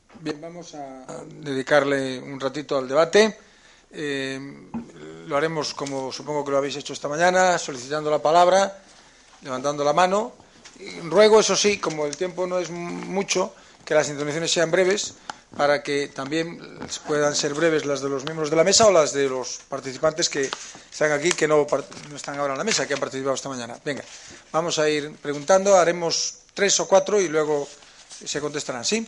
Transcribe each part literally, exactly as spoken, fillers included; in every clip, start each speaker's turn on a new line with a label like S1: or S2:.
S1: Bien, vamos a dedicarle un ratito al debate. Eh, lo haremos como supongo que lo habéis hecho esta mañana, solicitando la palabra, levantando la mano. Y ruego, eso sí, como el tiempo no es mucho, que las intervenciones sean breves, para que también puedan ser breves las de los miembros de la mesa o las de los participantes que están aquí, que no, no están ahora en la mesa, que han participado esta mañana. Venga, vamos a ir preguntando, haremos tres o cuatro y luego se contestarán, ¿sí?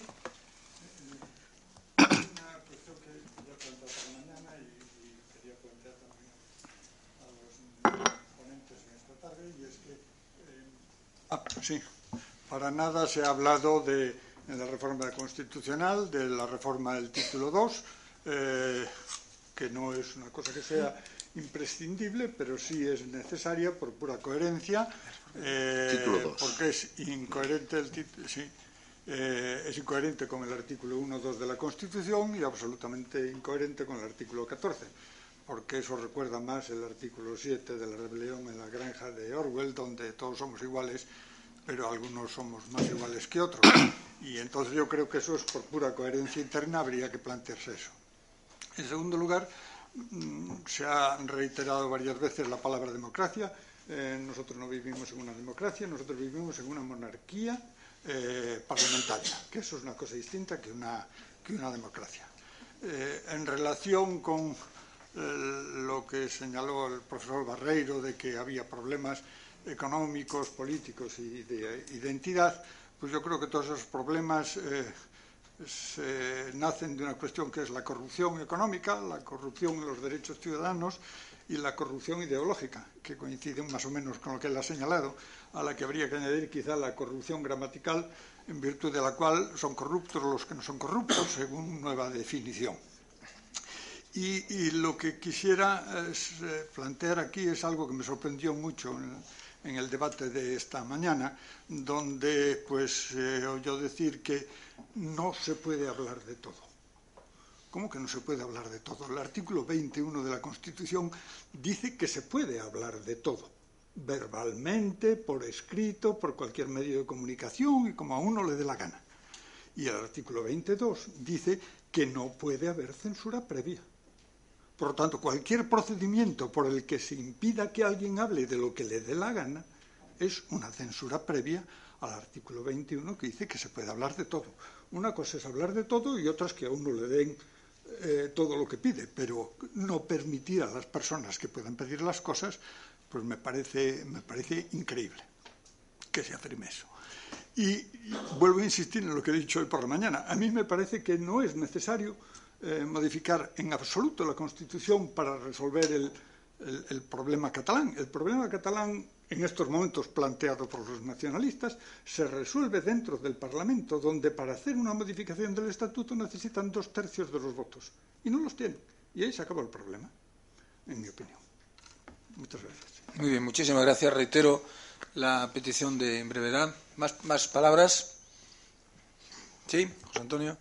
S2: Ah, sí, para nada se ha hablado de, de la reforma constitucional, de la reforma del título dos, eh, que no es una cosa que sea imprescindible, pero sí es necesaria por pura coherencia, eh, porque es incoherente el título, sí, eh, es incoherente con el artículo uno punto dos de la Constitución y absolutamente incoherente con el artículo catorce, porque eso recuerda más el artículo siete de la rebelión en la granja de Orwell, donde todos somos iguales, pero algunos somos más iguales que otros. Y entonces yo creo que eso es por pura coherencia interna, habría que plantearse eso. En segundo lugar, se ha reiterado varias veces la palabra democracia. Eh, nosotros no vivimos en una democracia, nosotros vivimos en una monarquía eh, parlamentaria, que eso es una cosa distinta que una, que una democracia. Eh, en relación con lo que señaló el profesor Barreiro de que había problemas económicos, políticos y de identidad, pues yo creo que todos esos problemas eh, se nacen de una cuestión que es la corrupción económica, la corrupción en los derechos ciudadanos y la corrupción ideológica, que coinciden más o menos con lo que él ha señalado, a la que habría que añadir quizá la corrupción gramatical, en virtud de la cual son corruptos los que no son corruptos, según nueva definición. Y, y lo que quisiera es, eh, plantear aquí es algo que me sorprendió mucho en, en el debate de esta mañana, donde pues se eh, oyó decir que no se puede hablar de todo. ¿Cómo que no se puede hablar de todo? El artículo veintiuno de la Constitución dice que se puede hablar de todo, verbalmente, por escrito, por cualquier medio de comunicación y como a uno le dé la gana. Y el artículo veintidós dice que no puede haber censura previa. Por lo tanto, cualquier procedimiento por el que se impida que alguien hable de lo que le dé la gana es una censura previa al artículo veintiuno que dice que se puede hablar de todo. Una cosa es hablar de todo y otra es que a uno le den eh, todo lo que pide, pero no permitir a las personas que puedan pedir las cosas, pues me parece, me parece increíble que se afirme eso. Y, y vuelvo a insistir en lo que he dicho hoy por la mañana. A mí me parece que no es necesario Eh, modificar en absoluto la Constitución para resolver el, el, el problema catalán. El problema catalán, en estos momentos planteado por los nacionalistas, se resuelve dentro del Parlamento, donde para hacer una modificación del Estatuto necesitan dos tercios de los votos. Y no los tienen. Y ahí se acabó el problema, en mi opinión. Muchas gracias.
S1: Muy bien, muchísimas gracias. Reitero la petición de brevedad. ¿Más, más palabras? ¿Sí, José Antonio?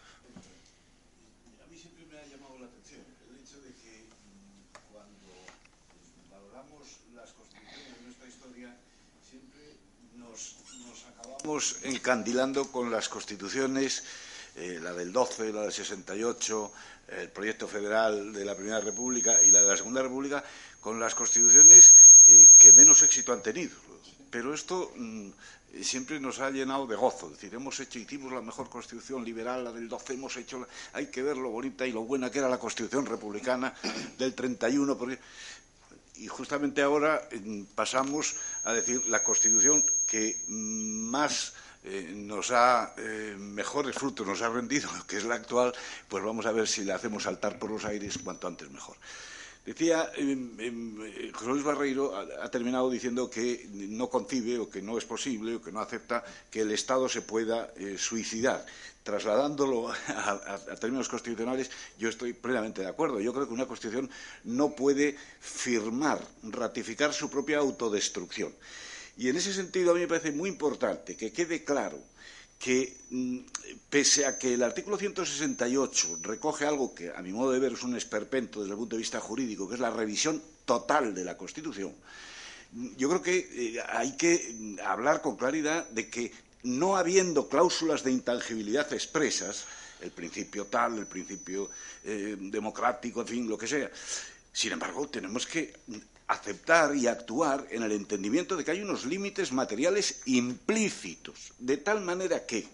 S3: Estamos encandilando con las constituciones, eh, la del doce, la del sesenta y ocho, el proyecto federal de la Primera República y la de la Segunda República, con las constituciones eh, que menos éxito han tenido. Pero esto mmm, siempre nos ha llenado de gozo. Es decir, hemos hecho, hicimos la mejor constitución liberal, la del doce, hemos hecho, la, hay que ver lo bonita y lo buena que era la constitución republicana del treinta y uno, porque... Y justamente ahora eh, pasamos a decir la Constitución que más eh, nos ha, eh, mejores frutos nos ha rendido, que es la actual, pues vamos a ver si la hacemos saltar por los aires cuanto antes mejor. Decía, eh, eh, José Luis Barreiro ha, ha terminado diciendo que no concibe o que no es posible o que no acepta que el Estado se pueda eh, suicidar. Trasladándolo a, a, a términos constitucionales, yo estoy plenamente de acuerdo. Yo creo que una Constitución no puede firmar, ratificar su propia autodestrucción. Y en ese sentido a mí me parece muy importante que quede claro que, pese a que el artículo ciento sesenta y ocho recoge algo que, a mi modo de ver, es un esperpento desde el punto de vista jurídico, que es la revisión total de la Constitución, yo creo que eh, hay que hablar con claridad de que, no habiendo cláusulas de intangibilidad expresas, el principio tal, el principio eh, democrático, en fin, lo que sea. Sin embargo, tenemos que aceptar y actuar en el entendimiento de que hay unos límites materiales implícitos, de tal manera que,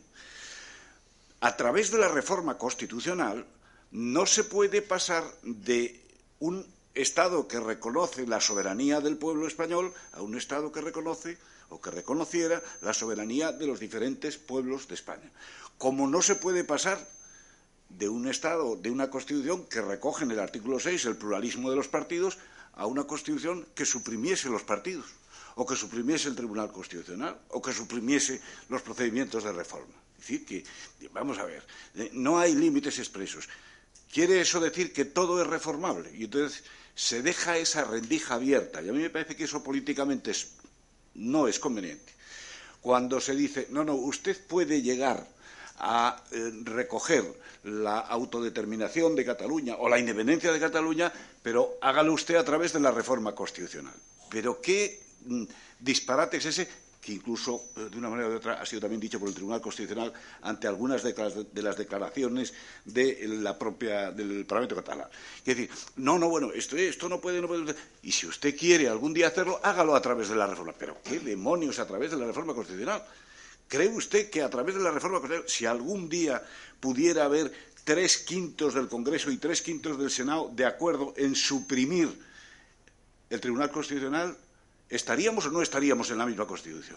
S3: a través de la reforma constitucional, no se puede pasar de un Estado que reconoce la soberanía del pueblo español a un Estado que reconoce o que reconociera la soberanía de los diferentes pueblos de España. Como no se puede pasar de un Estado, de una Constitución que recoge en el artículo seis el pluralismo de los partidos, a una Constitución que suprimiese los partidos, o que suprimiese el Tribunal Constitucional, o que suprimiese los procedimientos de reforma. Es decir, que, vamos a ver, no hay límites expresos. ¿Quiere eso decir que todo es reformable? Y entonces se deja esa rendija abierta. Y a mí me parece que eso políticamente es, no es conveniente. Cuando se dice, no, no, usted puede llegar a eh, recoger la autodeterminación de Cataluña o la independencia de Cataluña, pero hágalo usted a través de la reforma constitucional. Pero qué mm, disparate es ese, que incluso, de una manera u otra, ha sido también dicho por el Tribunal Constitucional ante algunas de las declaraciones de la propia, del Parlamento catalán. Es decir, no, no, bueno, esto, esto no puede, no puede. Y si usted quiere algún día hacerlo, hágalo a través de la reforma. Pero ¿qué demonios a través de la reforma constitucional? ¿Cree usted que a través de la reforma constitucional, si algún día pudiera haber tres quintos del Congreso y tres quintos del Senado de acuerdo en suprimir el Tribunal Constitucional, ¿estaríamos o no estaríamos en la misma Constitución?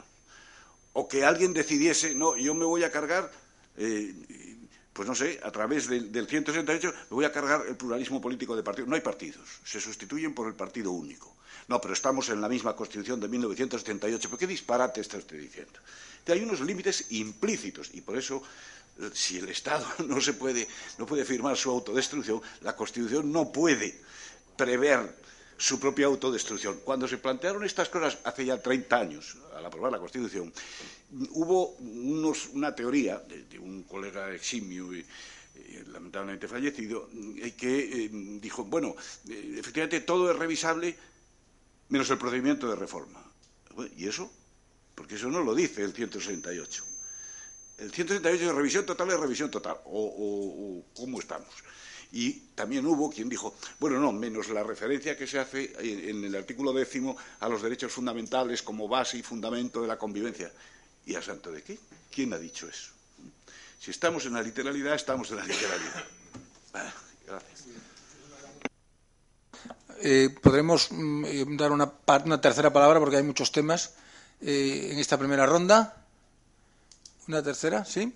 S3: O que alguien decidiese, no, yo me voy a cargar, eh, pues no sé, a través del, del ciento sesenta y ocho, me voy a cargar el pluralismo político de partidos. No hay partidos, se sustituyen por el partido único. No, pero estamos en la misma Constitución de mil novecientos setenta y ocho. ¿Pero qué disparate está usted diciendo? Hay unos límites implícitos y por eso, si el Estado no se puede, no puede firmar su autodestrucción, la Constitución no puede prever su propia autodestrucción. Cuando se plantearon estas cosas hace ya treinta años, al aprobar la Constitución, hubo unos, una teoría de, de un colega eximio y, y lamentablemente fallecido, que eh, dijo, bueno, eh, efectivamente todo es revisable menos el procedimiento de reforma. ¿Y eso? Porque eso no lo dice el ciento sesenta y ocho. El ciento sesenta y ocho de revisión total es revisión total. O, o, o ¿cómo estamos? Y también hubo quien dijo, bueno, no, menos la referencia que se hace en el artículo décimo a los derechos fundamentales como base y fundamento de la convivencia. ¿Y a santo de qué? ¿Quién ha dicho eso? Si estamos en la literalidad, estamos en la literalidad. Ah, gracias.
S1: Eh, podremos mm, dar una, una tercera palabra porque hay muchos temas eh, en esta primera ronda. ¿Una tercera? ¿Sí?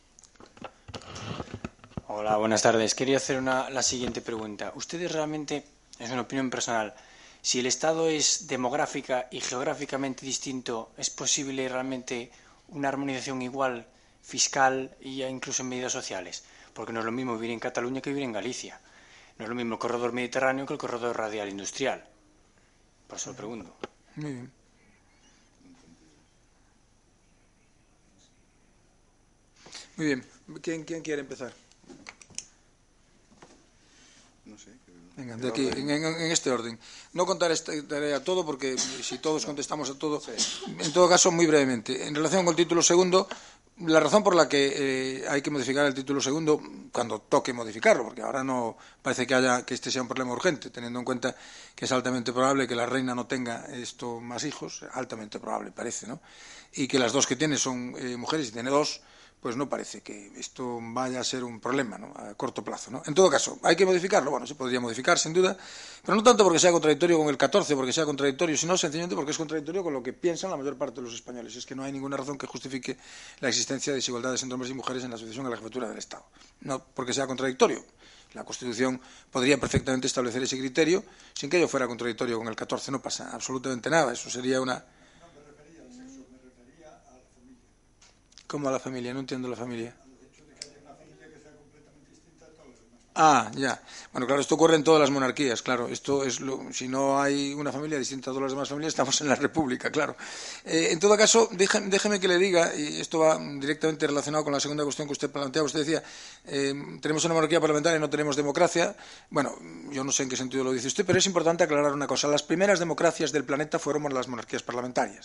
S4: Hola, buenas tardes. Quería hacer una, la siguiente pregunta. ¿Ustedes realmente, es una opinión personal, si el Estado es demográfica y geográficamente distinto, es posible realmente una armonización igual fiscal e incluso en medidas sociales? Porque no es lo mismo vivir en Cataluña que vivir en Galicia. No es lo mismo el corredor mediterráneo que el corredor radial industrial. Por eso lo pregunto.
S1: Muy bien. Muy bien. ¿Quién, quién quiere empezar?
S3: No sé.
S1: Venga, de aquí, en, en, en este orden. No contaré a todo porque si todos contestamos a todo, en todo caso, muy brevemente. En relación con el título segundo, la razón por la que eh, hay que modificar el título segundo, cuando toque modificarlo, porque ahora no parece que haya que este sea un problema urgente, teniendo en cuenta que es altamente probable que la reina no tenga esto más hijos, altamente probable parece, ¿no? Y que las dos que tiene son eh, mujeres y tiene dos, pues no parece que esto vaya a ser un problema, ¿no?, a corto plazo, ¿no? En todo caso, ¿hay que modificarlo? Bueno, se podría modificar, sin duda, pero no tanto porque sea contradictorio con el catorce, porque sea contradictorio, sino sencillamente porque es contradictorio con lo que piensan la mayor parte de los españoles. Es que no hay ninguna razón que justifique la existencia de desigualdades entre hombres y mujeres en la sucesión a la jefatura del Estado. No porque sea contradictorio. La Constitución podría perfectamente establecer ese criterio sin que ello fuera contradictorio con el catorce. No pasa absolutamente nada. Eso sería una... ¿Cómo a la familia? No entiendo la familia. Ah, ya. Bueno, claro, esto ocurre en todas las monarquías, claro. Esto es lo, si no hay una familia distinta a todas las demás familias, estamos en la República, claro. Eh, en todo caso, déjeme, déjeme que le diga, y esto va directamente relacionado con la segunda cuestión que usted planteaba. Usted decía, eh, tenemos una monarquía parlamentaria y no tenemos democracia. Bueno, yo no sé en qué sentido lo dice usted, pero es importante aclarar una cosa. Las primeras democracias del planeta fueron las monarquías parlamentarias. Es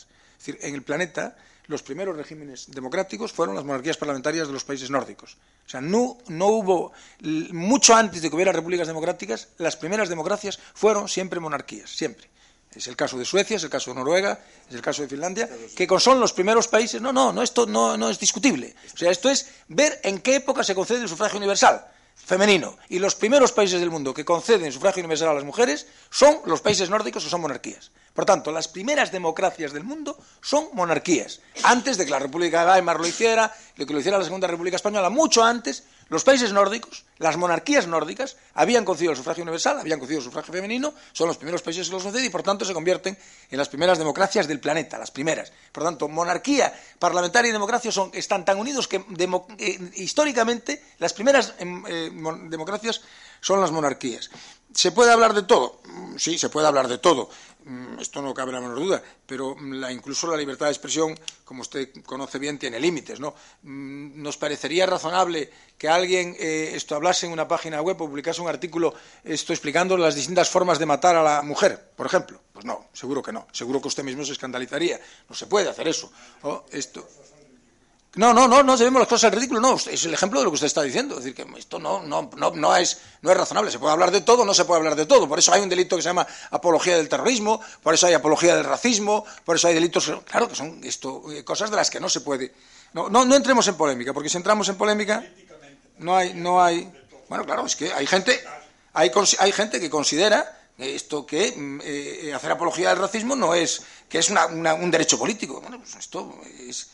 S1: Es decir, en el planeta los primeros regímenes democráticos fueron las monarquías parlamentarias de los países nórdicos. O sea, no, no hubo, mucho antes de que hubiera repúblicas democráticas, las primeras democracias fueron siempre monarquías, siempre. Es el caso de Suecia, es el caso de Noruega, es el caso de Finlandia, que son los primeros países. No, no, no, esto no, no es discutible. O sea, esto es ver en qué época se concede el sufragio universal femenino. Y los primeros países del mundo que conceden sufragio universal a las mujeres son los países nórdicos, o son monarquías. Por tanto, las primeras democracias del mundo son monarquías. Antes de que la República de Weimar lo hiciera, de que lo hiciera la Segunda República Española, mucho antes, los países nórdicos, las monarquías nórdicas, habían concedido el sufragio universal, habían concedido el sufragio femenino, son los primeros países que los conceden y, por tanto, se convierten en las primeras democracias del planeta, las primeras. Por tanto, monarquía parlamentaria y democracia son, están tan unidos que demo, eh, históricamente las primeras eh, democracias son las monarquías. ¿Se puede hablar de todo? Sí, se puede hablar de todo. Esto no cabe la menor duda, pero la, incluso la libertad de expresión, como usted conoce bien, tiene límites, ¿no? ¿Nos parecería razonable que alguien eh, esto hablase en una página web o publicase un artículo esto explicando las distintas formas de matar a la mujer, por ejemplo? Pues no, seguro que no. Seguro que usted mismo se escandalizaría. No se puede hacer eso. O esto... No, no, no, no debemos las cosas al ridículo, no, es el ejemplo de lo que usted está diciendo, es decir, que esto no, no, no, no, es, no es razonable, se puede hablar de todo, no se puede hablar de todo, por eso hay un delito que se llama apología del terrorismo, por eso hay apología del racismo, por eso hay delitos, claro que son esto, cosas de las que no se puede, no, no, no entremos en polémica, porque si entramos en polémica, no hay, no hay, bueno, claro, es que hay gente, hay, hay gente que considera esto que eh, hacer apología del racismo no es, que es una, una, un derecho político, bueno, pues esto es...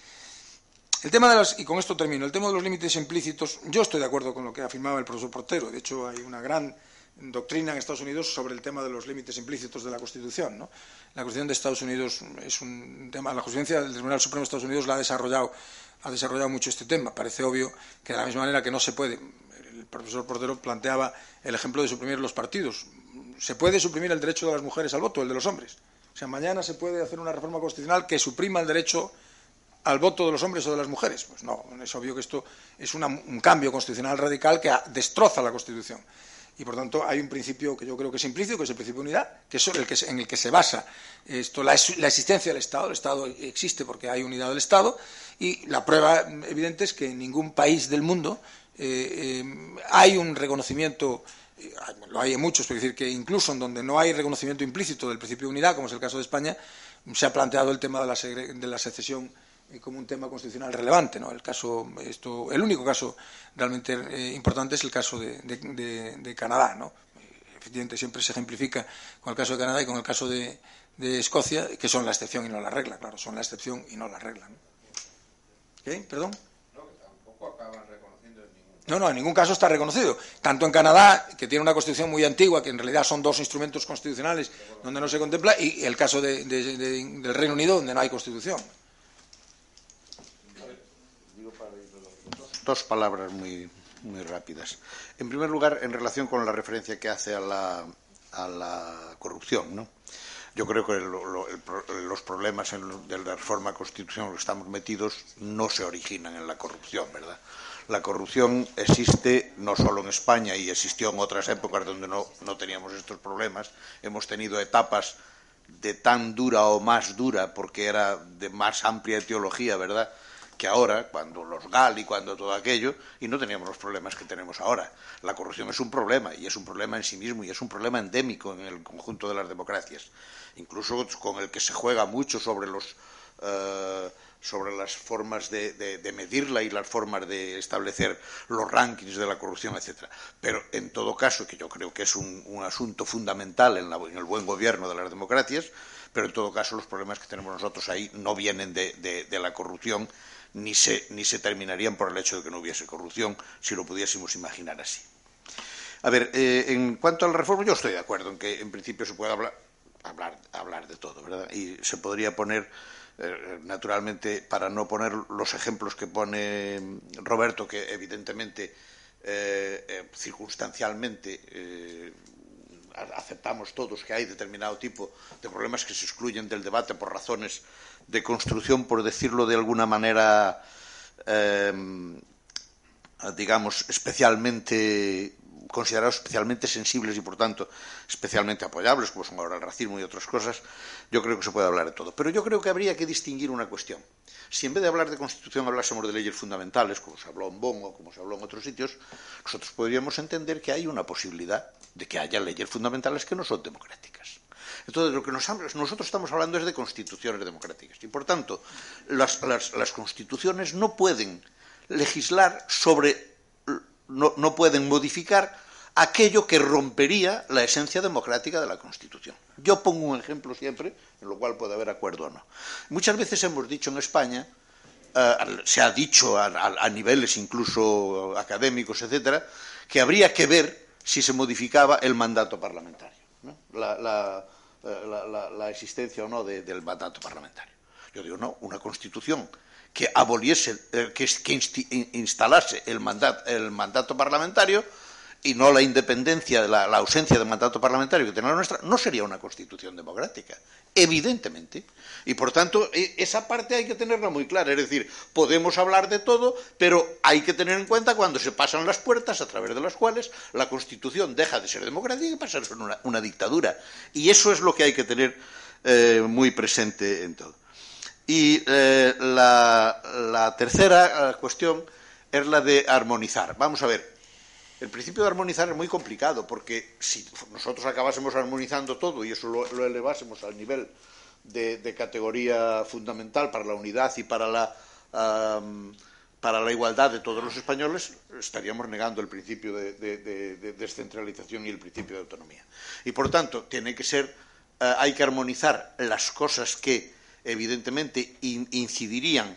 S1: El tema de las, y con esto termino, el tema de los límites implícitos, yo estoy de acuerdo con lo que afirmaba el profesor Portero. De hecho, hay una gran doctrina en Estados Unidos sobre el tema de los límites implícitos de la Constitución, ¿no? La Constitución de Estados Unidos es un tema, la jurisprudencia del Tribunal Supremo de Estados Unidos la ha desarrollado, ha desarrollado mucho este tema. Parece obvio que de la misma manera que no se puede, el profesor Portero planteaba el ejemplo de suprimir los partidos. Se puede suprimir el derecho de las mujeres al voto, el de los hombres. O sea, mañana se puede hacer una reforma constitucional que suprima el derecho al voto de los hombres o de las mujeres. Pues no, es obvio que esto es una, un cambio constitucional radical que destroza la Constitución. Y, por tanto, hay un principio que yo creo que es implícito, que es el principio de unidad, que es el que, en el que se basa esto, la, la existencia del Estado. El Estado existe porque hay unidad del Estado, y la prueba evidente es que en ningún país del mundo eh, eh, hay un reconocimiento, eh, lo hay en muchos, pero es decir, que incluso en donde no hay reconocimiento implícito del principio de unidad, como es el caso de España, se ha planteado el tema de la, de la secesión como un tema constitucional relevante, ¿no? El caso, esto, el único caso realmente eh, importante es el caso de, de, de, de Canadá, ¿no? Efectivamente, siempre se ejemplifica con el caso de Canadá y con el caso de, de Escocia, que son la excepción y no la regla, claro, son la excepción y no la regla, ¿no? ¿Qué? ¿Perdón?
S5: No, que tampoco acaban reconociendo en ningún caso.
S1: No, no, en ningún caso está reconocido. Tanto en Canadá, que tiene una constitución muy antigua, que en realidad son dos instrumentos constitucionales donde no se contempla, y el caso de, de, de, del Reino Unido, donde no hay constitución.
S6: Dos palabras muy, muy rápidas. En primer lugar, en relación con la referencia que hace a la, a la corrupción, ¿no? Yo creo que lo, lo, el, los problemas en lo, de la reforma constitucional en los que estamos metidos no se originan en la corrupción, ¿verdad? La corrupción existe no solo en España y existió en otras épocas donde no, no teníamos estos problemas. Hemos tenido etapas de tan dura o más dura, porque era de más amplia etiología, ¿verdad?, que ahora, cuando los G A L y cuando todo aquello, y no teníamos los problemas que tenemos ahora. La corrupción es un problema, y es un problema en sí mismo, y es un problema endémico en el conjunto de las democracias, incluso con el que se juega mucho sobre los eh, sobre las formas de, de, de medirla y las formas de establecer los rankings de la corrupción, etcétera. Pero, en todo caso, que yo creo que es un, un asunto fundamental en, la, en el buen gobierno de las democracias, pero, en todo caso, los problemas que tenemos nosotros ahí no vienen de, de, de la corrupción, Ni se, ni se terminarían por el hecho de que no hubiese corrupción, si lo pudiésemos imaginar así. A ver, eh, en cuanto a la reforma, yo estoy de acuerdo en que en principio se puede hablar, hablar, hablar de todo, ¿verdad? Y se podría poner, eh, naturalmente, para no poner los ejemplos que pone Roberto, que evidentemente, eh, eh, circunstancialmente, eh, aceptamos todos que hay determinado tipo de problemas que se excluyen del debate por razones de construcción, por decirlo de alguna manera, eh, digamos, especialmente considerados especialmente sensibles y, por tanto, especialmente apoyables, como son ahora el racismo y otras cosas, yo creo que se puede hablar de todo. Pero yo creo que habría que distinguir una cuestión. Si en vez de hablar de Constitución hablásemos de leyes fundamentales, como se habló en Bonn o como se habló en otros sitios, nosotros podríamos entender que hay una posibilidad de que haya leyes fundamentales que no son democráticas. Entonces, lo que nos, nosotros estamos hablando es de constituciones democráticas. Y, por tanto, las, las, las constituciones no pueden legislar sobre, no, no pueden modificar aquello que rompería la esencia democrática de la Constitución. Yo pongo un ejemplo siempre, en lo cual puede haber acuerdo o no. Muchas veces hemos dicho en España, uh, se ha dicho a, a, a niveles incluso académicos, etcétera, que habría que ver si se modificaba el mandato parlamentario, ¿no? la, la, la, la, la existencia o no de, del mandato parlamentario. Yo digo, no, una Constitución que aboliese, eh, que, que insti, instalase el mandato, el mandato parlamentario y no la independencia, la, la ausencia de mandato parlamentario que tiene la nuestra, no sería una Constitución democrática, evidentemente. Y, por tanto, esa parte hay que tenerla muy clara. Es decir, podemos hablar de todo, pero hay que tener en cuenta cuando se pasan las puertas a través de las cuales la Constitución deja de ser democrática y pasa a ser una, una dictadura. Y eso es lo que hay que tener eh, muy presente en todo. Y eh, la, la tercera cuestión es la de armonizar. Vamos a ver. El principio de armonizar es muy complicado, porque si nosotros acabásemos armonizando todo y eso lo, lo elevásemos al nivel de, de categoría fundamental para la unidad y para la, um, para la igualdad de todos los españoles, estaríamos negando el principio de, de, de, de descentralización y el principio de autonomía. Y, por tanto, tiene que ser, uh, hay que armonizar las cosas que, evidentemente, in, incidirían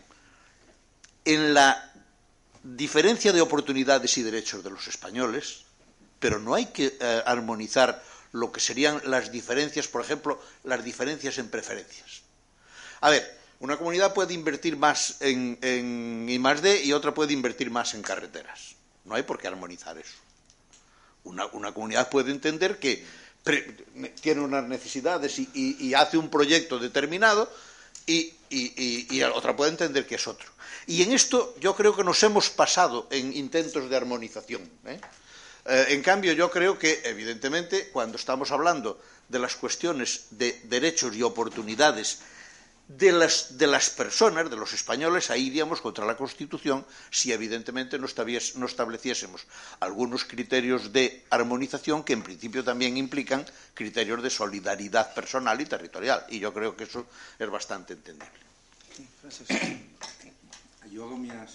S6: en la diferencia de oportunidades y derechos de los españoles, pero no hay que eh, armonizar lo que serían las diferencias, por ejemplo, las diferencias en preferencias. A ver, una comunidad puede invertir más en, en I más D y otra puede invertir más en carreteras. No hay por qué armonizar eso. Una, una comunidad puede entender que pre, tiene unas necesidades y, y, y hace un proyecto determinado y, y, y, y otra puede entender que es otro. Y en esto yo creo que nos hemos pasado en intentos de armonización, ¿eh? Eh, en cambio, yo creo que, evidentemente, cuando estamos hablando de las cuestiones de derechos y oportunidades de las, de las personas, de los españoles, ahí iríamos contra la Constitución si, evidentemente, no, no estableciésemos algunos criterios de armonización que, en principio, también implican criterios de solidaridad personal y territorial. Y yo creo que eso es bastante entendible.
S7: Gracias. Yo hago mías,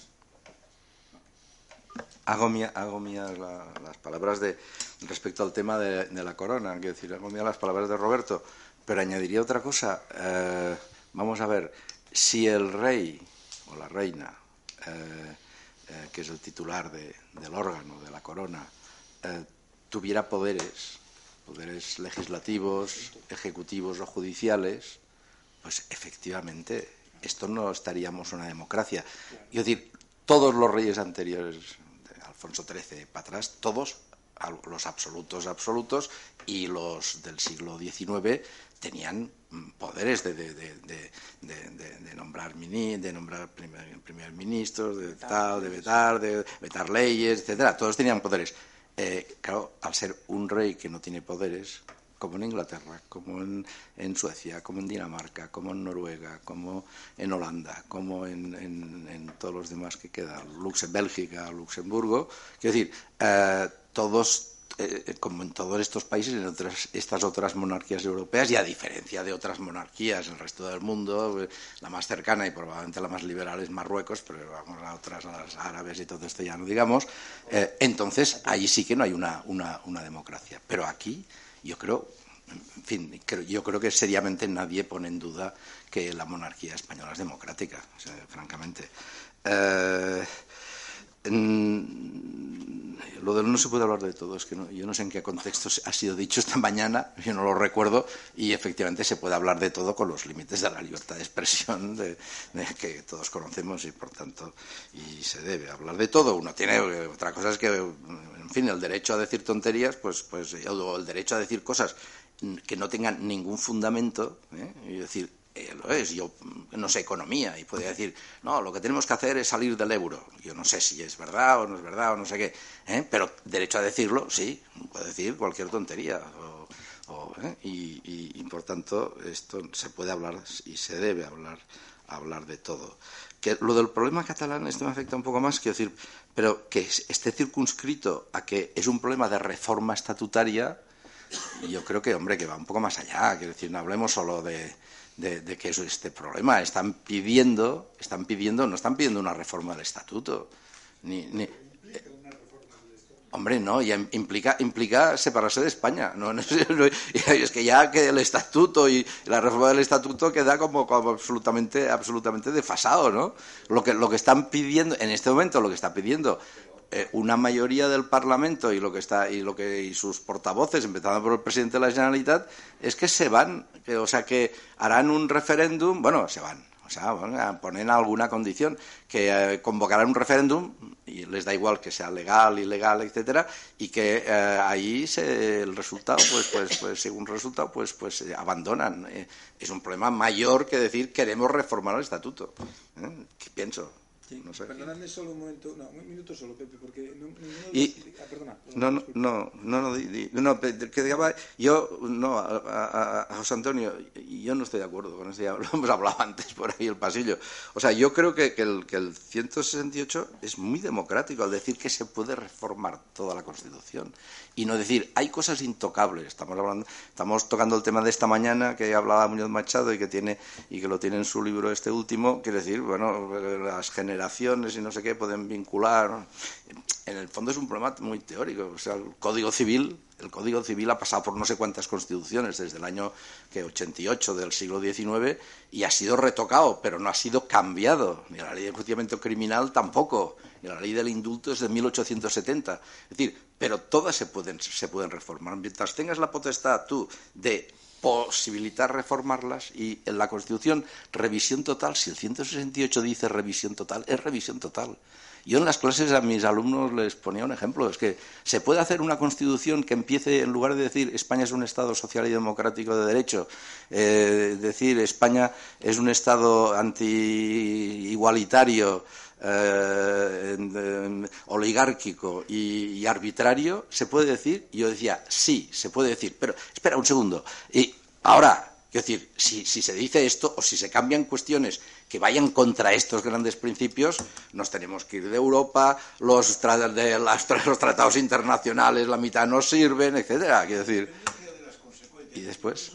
S7: hago mía, hago mías la, las palabras de respecto al tema de, de la corona, quiero decir, hago mías las palabras de Roberto, pero añadiría otra cosa. Eh, vamos a ver, si el rey o la reina, eh, eh, que es el titular de, del órgano de la corona, eh, tuviera poderes, poderes legislativos, ejecutivos o judiciales, pues efectivamente esto no estaríamos en una democracia. Es decir, todos los reyes anteriores, de Alfonso trece para atrás, todos, los absolutos absolutos y los del siglo diecinueve, tenían poderes de, de, de, de, de, de, de nombrar mini, de nombrar primer, primer ministros, de tal, de vetar, de vetar leyes, etcétera. Todos tenían poderes. Eh, claro, al ser un rey que no tiene poderes, como en Inglaterra, como en, en Suecia, como en Dinamarca, como en Noruega, como en Holanda, como en, en, en todos los demás que quedan, Lux, Bélgica, Luxemburgo. Quiero decir, eh, todos, eh, como en todos estos países, en otras, estas otras monarquías europeas, y a diferencia de otras monarquías en el resto del mundo, eh, la más cercana y probablemente la más liberal es Marruecos, pero vamos a otras, a las árabes y todo esto ya no digamos, eh, entonces ahí sí que no hay una, una, una democracia. Pero aquí yo creo, en fin, creo, yo creo que seriamente nadie pone en duda que la monarquía española es democrática, o sea, francamente. Eh, en, lo de no se puede hablar de todo, es que no, yo no sé en qué contexto ha sido dicho esta mañana, yo no lo recuerdo, y efectivamente se puede hablar de todo con los límites de la libertad de expresión de, de, que todos conocemos y por tanto y se debe hablar de todo. Uno tiene, otra cosa es que, en fin, el derecho a decir tonterías, pues, pues o el derecho a decir cosas que no tengan ningún fundamento, ¿eh? Es decir, eh, lo es. Yo no sé economía y podría decir, no, lo que tenemos que hacer es salir del euro. Yo no sé si es verdad o no es verdad o no sé qué, ¿eh? Pero derecho a decirlo, sí, puedo decir cualquier tontería. O, o, ¿eh? y, y, y, por tanto, esto se puede hablar y se debe hablar, hablar de todo. Que lo del problema catalán, esto me afecta un poco más, quiero decir, pero que esté circunscrito a que es un problema de reforma estatutaria, yo creo que, hombre, que va un poco más allá. Quiero decir, no hablemos solo de, de, de que eso es este problema. Están pidiendo, están pidiendo, no están pidiendo una reforma del estatuto. Ni, ni, eh, hombre, no, ya implica, implica separarse de España. No, no, no, es que ya que el estatuto y la reforma del estatuto queda como, como absolutamente, absolutamente desfasado, ¿no? Lo que, lo que están pidiendo, en este momento, lo que está pidiendo Eh, una mayoría del Parlamento y lo que está y lo que y sus portavoces, empezando por el presidente de la Generalitat, es que se van, que, o sea que harán un referéndum, bueno, se van, o sea, bueno, ponen alguna condición, que eh, convocarán un referéndum y les da igual que sea legal, ilegal, etcétera, y que eh, ahí se, el resultado, pues, pues, pues, según el resultado, pues, pues eh, abandonan. Eh, es un problema mayor que decir queremos reformar el estatuto. ¿Eh? ¿Qué pienso?
S1: Sí.
S7: No sé.
S1: Perdonadme solo un momento, no, un minuto solo, Pepe, porque no, no, no,
S7: y,
S1: ah, perdona, perdona,
S7: no, no, no, no, no, di, di, no, que digamos, yo, no, a, a, a José Antonio, yo no estoy de acuerdo con eso, ya lo hemos hablado antes por ahí el pasillo. O sea, yo creo que, que, el, que el ciento sesenta y ocho es muy democrático al decir que se puede reformar toda la Constitución y no decir, hay cosas intocables. Estamos hablando, estamos tocando el tema de esta mañana que hablaba Muñoz Machado y que tiene y que lo tiene en su libro este último, quiere decir, bueno, las generaciones y no sé qué pueden vincular, ¿no? En el fondo es un problema muy teórico. O sea, el Código Civil, el Código Civil ha pasado por no sé cuántas constituciones desde el año que ochenta y ocho del siglo diecinueve y ha sido retocado, pero no ha sido cambiado. Ni la ley de enjuiciamiento criminal tampoco, ni la ley del indulto es de mil ochocientos setenta. Es decir, pero todas se pueden se pueden reformar. Mientras tengas la potestad tú de posibilitar reformarlas, y en la Constitución revisión total, si el ciento sesenta y ocho dice revisión total, es revisión total. Yo en las clases a mis alumnos les ponía un ejemplo, es que se puede hacer una Constitución que empiece, en lugar de decir España es un Estado social y democrático de derecho, eh, decir España es un Estado anti-igualitario, eh, eh, oligárquico y, y arbitrario, se puede decir. Y yo decía, sí, se puede decir, pero espera un segundo. Y ahora, quiero decir, si, si se dice esto o si se cambian cuestiones que vayan contra estos grandes principios, nos tenemos que ir de Europa, los, tra de las, los tratados internacionales, la mitad no sirven, etcétera. Quiero decir, y después.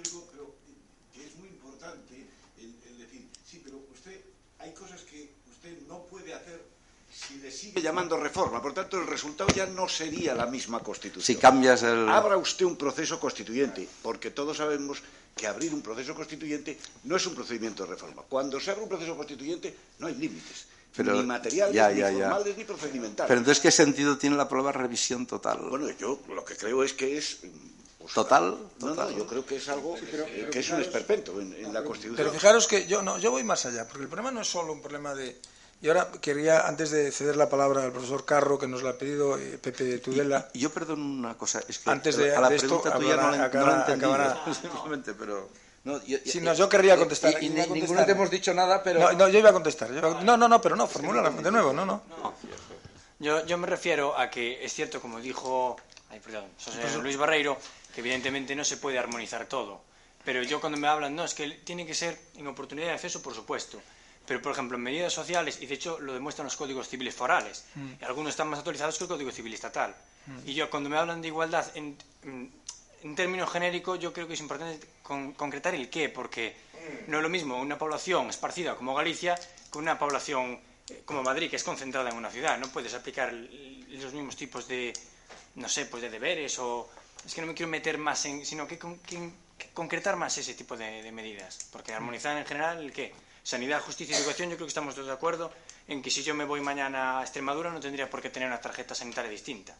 S3: Sigue llamando reforma, por tanto el resultado ya no sería la misma Constitución.
S7: Si cambias el...
S3: Abra usted un proceso constituyente, porque todos sabemos que abrir un proceso constituyente no es un procedimiento de reforma. Cuando se abre un proceso constituyente no hay límites, pero, ni materiales,
S7: ya, ya,
S3: ni
S7: ya.
S3: formales, ni procedimentales.
S7: Pero entonces, ¿qué sentido tiene la palabra revisión total?
S3: Bueno, yo lo que creo es que es... Pues,
S7: ¿Total?
S3: No,
S7: total.
S3: no, yo creo que es algo sí, pero, pero que es fijaros, un esperpento en, en la Constitución.
S1: Pero fijaros que yo no, yo voy más allá, porque el problema no es solo un problema de... Y ahora quería, antes de ceder la palabra al profesor Carro, que nos la ha pedido eh, Pepe Tudela...
S7: Y, y yo perdono una cosa, es que
S1: antes de,
S7: a la
S1: de
S7: pregunta
S1: esto,
S7: tuya
S1: acabará,
S7: no, la,
S1: acabará,
S7: no la entendí,
S1: acabará.
S7: Simplemente, pero... No, yo,
S1: sí, no, yo querría contestar.
S7: Y, y,
S1: y
S7: y ninguno te hemos dicho nada, pero...
S1: No, no, yo iba a contestar. Yo iba a... No, no, no, pero no, formúlala de nuevo, no, no.
S4: no. Yo, yo me refiero a que es cierto, como dijo ay, perdón, José Luis Barreiro, que evidentemente no se puede armonizar todo. Pero yo cuando me hablan, no, es que tiene que ser en oportunidad de acceso, por supuesto. Pero, por ejemplo, en medidas sociales, y de hecho lo demuestran los códigos civiles forales, mm. y algunos están más actualizados que el Código Civil estatal. Mm. Y yo, cuando me hablan de igualdad, en, en, en términos genéricos, yo creo que es importante con, concretar el qué, porque no es lo mismo una población esparcida como Galicia que una población eh, como Madrid, que es concentrada en una ciudad. No puedes aplicar los mismos tipos de, no sé, pues de deberes o... Es que no me quiero meter más en... sino que, con, que, que concretar más ese tipo de, de medidas. Porque armonizar en general, ¿el qué? Sanidad, justicia y educación, yo creo que estamos todos de acuerdo en que si yo me voy mañana a Extremadura no tendría por qué tener una tarjeta sanitaria distinta.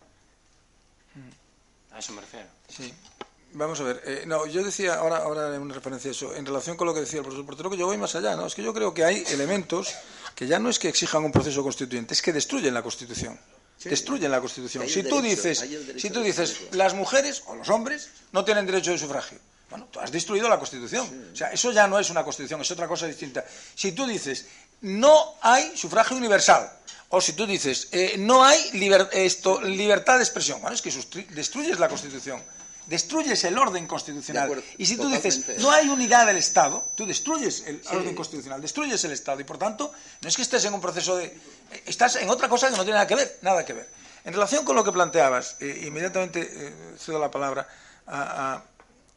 S4: A eso me refiero.
S1: Sí. Vamos a ver. Eh, no, yo decía ahora, ahora una referencia a eso, en relación con lo que decía el profesor Portero, que yo voy más allá, ¿no? Es que yo creo que hay elementos que ya no es que exijan un proceso constituyente, es que destruyen la Constitución. Sí. Destruyen la Constitución. Si tú dices, si tú dices, las mujeres o los hombres no tienen derecho de sufragio, Bueno, tú has destruido la Constitución. Sí. O sea, eso ya no es una Constitución, es otra cosa distinta. Si tú dices, no hay sufragio universal, o si tú dices, eh, no hay liber, esto, libertad de expresión, bueno, es que destruyes la Constitución. Destruyes el orden constitucional. Acuerdo, y si tú dices, no hay unidad del Estado, tú destruyes el sí. orden constitucional, destruyes el Estado. Y por tanto, no es que estés en un proceso de... Estás en otra cosa que no tiene nada que ver, nada que ver. En relación con lo que planteabas, eh, inmediatamente eh, cedo la palabra a, a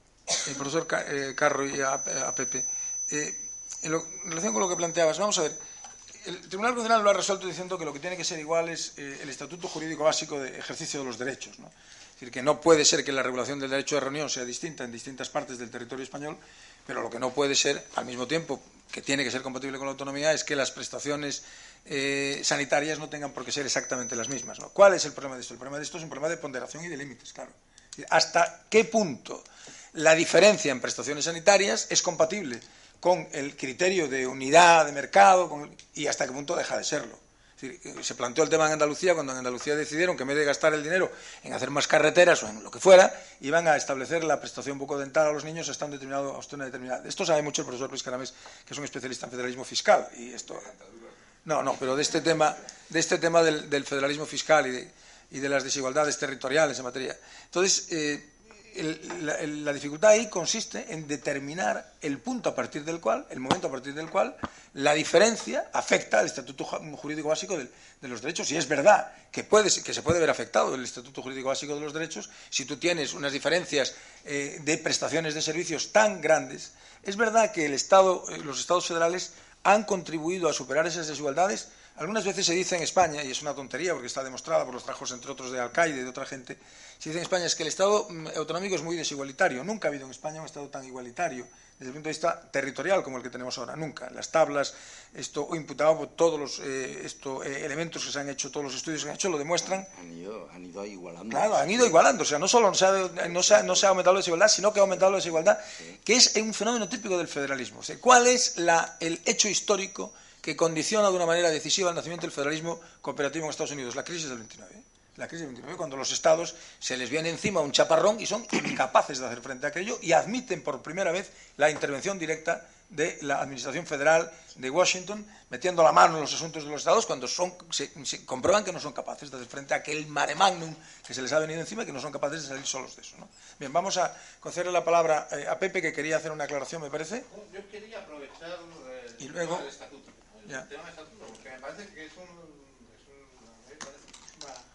S1: el profesor eh, Carro y a, a Pepe. Eh, en, lo, en relación con lo que planteabas, vamos a ver, el Tribunal Constitucional lo ha resuelto diciendo que lo que tiene que ser igual es eh, el Estatuto Jurídico Básico de ejercicio de los derechos, ¿no? Es decir, que no puede ser que la regulación del derecho de reunión sea distinta en distintas partes del territorio español, pero lo que no puede ser, al mismo tiempo que tiene que ser compatible con la autonomía, es que las prestaciones eh, sanitarias no tengan por qué ser exactamente las mismas, ¿no? ¿Cuál es el problema de esto? El problema de esto es un problema de ponderación y de límites, claro. Es decir, ¿hasta qué punto la diferencia en prestaciones sanitarias es compatible con el criterio de unidad de mercado con, y hasta qué punto deja de serlo? Es decir, se planteó el tema en Andalucía cuando en Andalucía decidieron que en vez de gastar el dinero en hacer más carreteras o en lo que fuera, iban a establecer la prestación bucodental a los niños hasta un determinado, hasta una determinada. Esto sabe mucho el profesor Luis Caramés, que es un especialista en federalismo fiscal. Y esto, no, no, pero de este tema, de este tema del, del federalismo fiscal y de, y de las desigualdades territoriales en materia. Entonces, eh, el, la, el, la dificultad ahí consiste en determinar el punto a partir del cual, el momento a partir del cual, la diferencia afecta al Estatuto Jurídico Básico de, de los derechos. Y es verdad que, puede, que se puede ver afectado el Estatuto Jurídico Básico de los derechos si tú tienes unas diferencias eh, de prestaciones de servicios tan grandes. Es verdad que el Estado, eh, los Estados federales han contribuido a superar esas desigualdades. Algunas veces se dice en España, y es una tontería porque está demostrada por los trabajos, entre otros, de Al-Qaeda y de otra gente, se dice en España es que el Estado autonómico es muy desigualitario. Nunca ha habido en España un Estado tan igualitario desde el punto de vista territorial como el que tenemos ahora. Nunca. Las tablas, esto imputado por todos los eh, esto, eh, elementos que se han hecho, todos los estudios que se han hecho, lo demuestran.
S8: Han ido, han ido igualando.
S1: Claro, han ido igualando. O sea, no solo no se, ha, no, se ha, no se ha aumentado la desigualdad, sino que ha aumentado la desigualdad, sí. Que es un fenómeno típico del federalismo. O sea, ¿cuál es la, el hecho histórico que condiciona de una manera decisiva el nacimiento del federalismo cooperativo en Estados Unidos? La crisis del veintinueve. La crisis del veintinueve, cuando los estados se les viene encima un chaparrón y son incapaces de hacer frente a aquello y admiten por primera vez la intervención directa de la administración federal de Washington, metiendo la mano en los asuntos de los estados cuando son, se, se comprueban que no son capaces de hacer frente a aquel mare magnum que se les ha venido encima y que no son capaces de salir solos de eso, ¿no? Bien, vamos a concederle la palabra eh, a Pepe, que quería hacer una aclaración, me parece.
S5: Yo quería aprovechar el,
S1: y luego,
S5: tema del estatuto, el
S1: ya.
S5: tema del estatuto, porque me parece que es un, es un me parece que es una,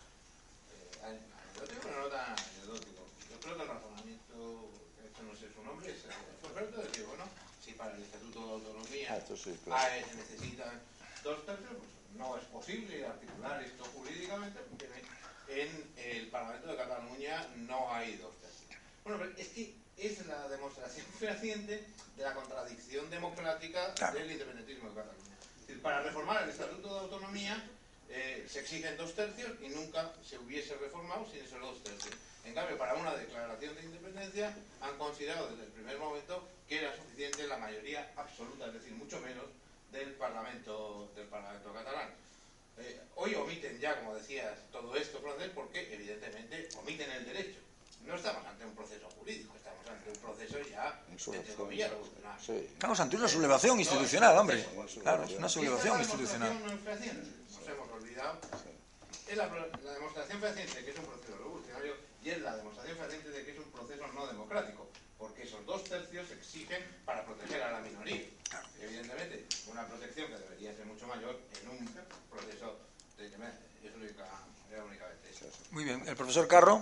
S5: eh, anecdótico, pero no tan anecdótico. Yo creo que el razonamiento, esto no sé su nombre, es el correcto de decir, bueno, si para el Estatuto de Autonomía
S7: ah, sí, claro.
S5: hay, se necesitan dos tercios, pues no es posible articular esto jurídicamente, porque en el Parlamento de Cataluña no hay dos tercios. Bueno, pero es que es la demostración fehaciente de la contradicción democrática claro. del independentismo de Cataluña. Es decir, para reformar el Estatuto de Autonomía eh, se exigen dos tercios y nunca se hubiese reformado sin esos dos tercios. En cambio, para una declaración de independencia han considerado desde el primer momento que era suficiente la mayoría absoluta, es decir, mucho menos del Parlamento, del Parlamento catalán. Eh, hoy omiten ya, como decías, todo esto francés porque evidentemente omiten el derecho. No estamos ante un proceso jurídico, estamos ante un proceso ya, entre comillas, revolucionario.
S1: Sí. Estamos ante una sublevación institucional, hombre. Claro, es una sublevación institucional.
S5: Nos hemos olvidado. Es la, la demostración fehaciente que es un proceso revolucionario y es la demostración fehaciente de que es un proceso no democrático, porque esos dos tercios se exigen para proteger a la minoría. Evidentemente, una protección que debería ser mucho mayor en un proceso de independencia. Es única, es únicamente eso.
S1: Muy bien. ¿El profesor Carro?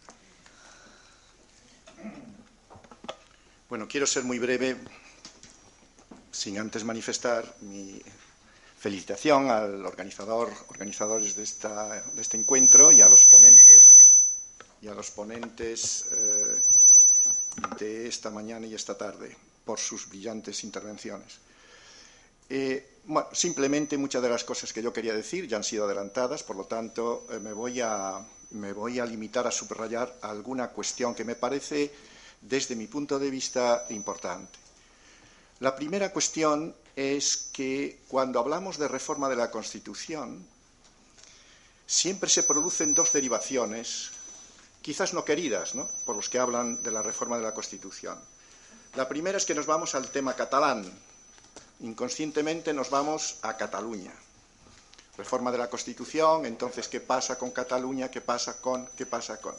S6: Bueno, quiero ser muy breve, sin antes manifestar mi felicitación al organizador, organizadores de, esta, de este encuentro y a los ponentes, y a los ponentes eh, de esta mañana y esta tarde por sus brillantes intervenciones. Eh, bueno, simplemente muchas de las cosas que yo quería decir ya han sido adelantadas, por lo tanto eh, me voy a, me voy a limitar a subrayar alguna cuestión que me parece, desde mi punto de vista, importante. La primera cuestión es que cuando hablamos de reforma de la Constitución, siempre se producen dos derivaciones, quizás no queridas, ¿no?, por los que hablan de la reforma de la Constitución. La primera es que nos vamos al tema catalán. Inconscientemente nos vamos a Cataluña. Reforma de la Constitución, entonces, ¿qué pasa con Cataluña? ¿Qué pasa con? ¿Qué pasa con?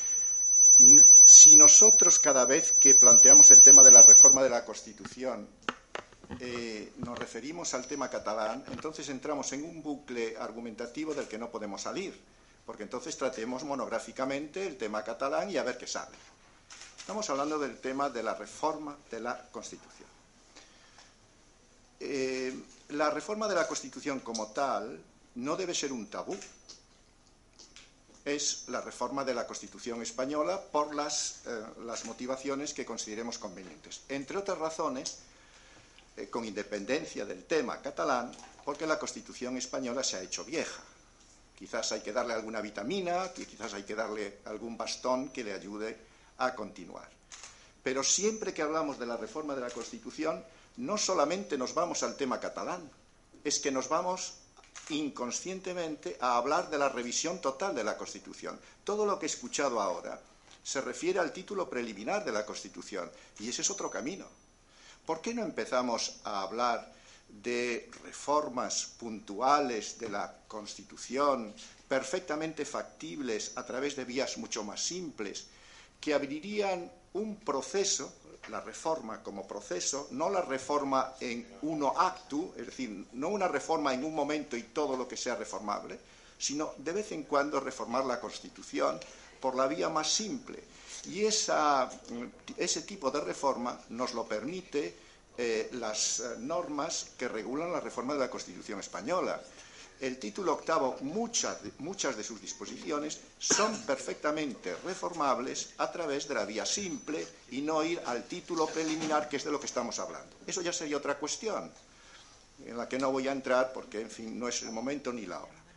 S6: Si nosotros cada vez que planteamos el tema de la reforma de la Constitución eh, nos referimos al tema catalán, entonces entramos en un bucle argumentativo del que no podemos salir, porque entonces tratemos monográficamente el tema catalán y a ver qué sale. Estamos hablando del tema de la reforma de la Constitución. Eh, la reforma de la Constitución como tal no debe ser un tabú. Es la reforma de la Constitución española por las, eh, las motivaciones que consideremos convenientes. Entre otras razones, eh, con independencia del tema catalán, porque la Constitución española se ha hecho vieja. Quizás hay que darle alguna vitamina, quizás hay que darle algún bastón que le ayude a continuar. Pero siempre que hablamos de la reforma de la Constitución, no solamente nos vamos al tema catalán, es que nos vamos inconscientemente a hablar de la revisión total de la Constitución. Todo lo que he escuchado ahora se refiere al título preliminar de la Constitución, y ese es otro camino. ¿Por qué no empezamos a hablar de reformas puntuales de la Constitución, perfectamente factibles a través de vías mucho más simples, que abrirían un proceso, la reforma como proceso, no la reforma en uno actu, es decir, no una reforma en un momento y todo lo que sea reformable, sino de vez en cuando reformar la Constitución por la vía más simple. Y esa, ese tipo de reforma nos lo permite eh, las normas que regulan la reforma de la Constitución española. El título octavo, muchas, muchas de sus disposiciones son perfectamente reformables a través de la vía simple y no ir al título preliminar, que es de lo que estamos hablando. Eso ya sería otra cuestión, en la que no voy a entrar porque, en fin, no es el momento ni la hora.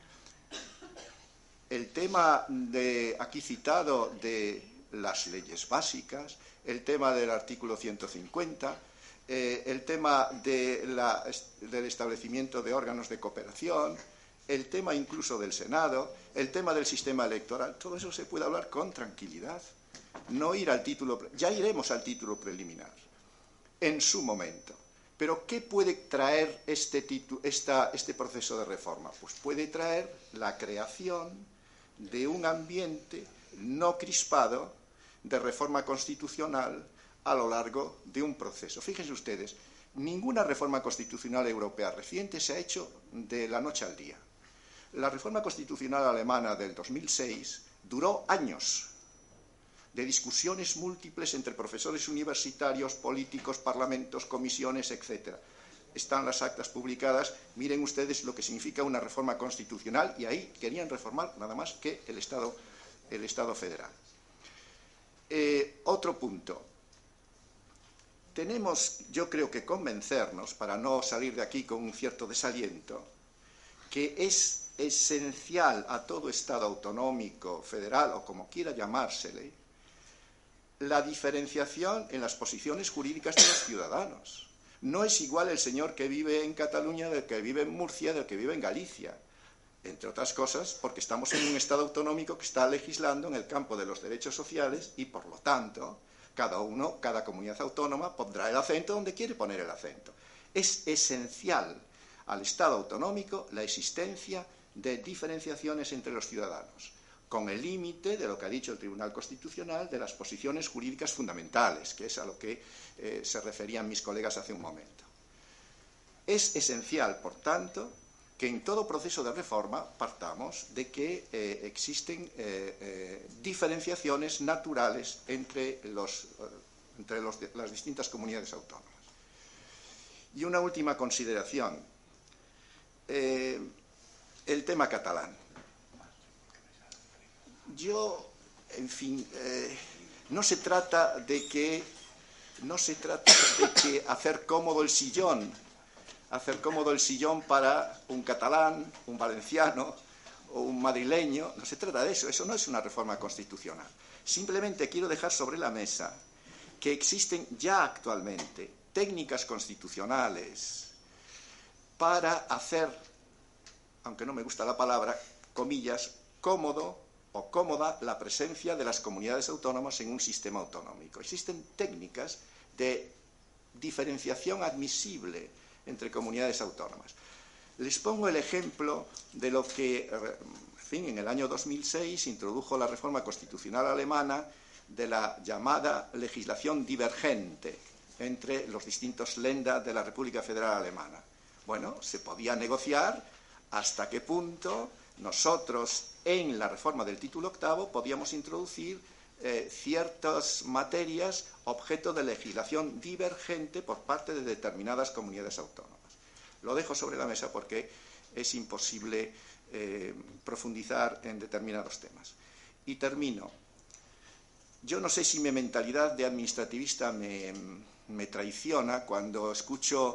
S6: El tema de, aquí citado de las leyes básicas, el tema del artículo ciento cincuenta, eh, el tema de la, del establecimiento de órganos de cooperación, el tema incluso del Senado, el tema del sistema electoral, todo eso se puede hablar con tranquilidad. No ir al título, ya iremos al título preliminar en su momento. Pero ¿qué puede traer este, titu, esta, este proceso de reforma? Pues puede traer la creación de un ambiente no crispado de reforma constitucional a lo largo de un proceso. Fíjense ustedes, ninguna reforma constitucional europea reciente se ha hecho de la noche al día. La reforma constitucional alemana del dos mil seis duró años de discusiones múltiples entre profesores universitarios, políticos, parlamentos, comisiones, etcétera. Están las actas publicadas, miren ustedes lo que significa una reforma constitucional, y ahí querían reformar nada más que el Estado, el Estado federal. Eh, otro punto. Tenemos, yo creo que convencernos, para no salir de aquí con un cierto desaliento, que es esencial a todo Estado autonómico, federal o como quiera llamársele, la diferenciación en las posiciones jurídicas de los ciudadanos. No es igual el señor que vive en Cataluña del que vive en Murcia, del que vive en Galicia, entre otras cosas porque estamos en un Estado autonómico que está legislando en el campo de los derechos sociales y, por lo tanto, cada uno, cada comunidad autónoma pondrá el acento donde quiere poner el acento. Es esencial al Estado autonómico la existencia de diferenciaciones entre los ciudadanos, con el límite de lo que ha dicho el Tribunal Constitucional de las posiciones jurídicas fundamentales, que es a lo que eh, se referían mis colegas hace un momento. Es esencial, por tanto, que en todo proceso de reforma partamos de que eh, existen eh, eh, diferenciaciones naturales entre, los, eh, entre los, las distintas comunidades autónomas. Y una última consideración. Eh, el tema catalán. Yo, en fin, eh, no se trata de que no se trata de que hacer cómodo el sillón, hacer cómodo el sillón para un catalán, un valenciano o un madrileño. No se trata de eso. Eso no es una reforma constitucional. Simplemente quiero dejar sobre la mesa que existen ya actualmente técnicas constitucionales para hacer, aunque no me gusta la palabra, comillas, cómodo o cómoda la presencia de las comunidades autónomas en un sistema autonómico. Existen técnicas de diferenciación admisible entre comunidades autónomas. Les pongo el ejemplo de lo que, en fin, en el año dos mil seis introdujo la reforma constitucional alemana de la llamada legislación divergente entre los distintos Länder de la República Federal Alemana. Bueno, se podía negociar hasta qué punto nosotros en la reforma del título octavo podíamos introducir eh, ciertas materias objeto de legislación divergente por parte de determinadas comunidades autónomas. Lo dejo sobre la mesa porque es imposible eh, profundizar en determinados temas. Y termino. Yo no sé si mi mentalidad de administrativista me, me traiciona cuando escucho,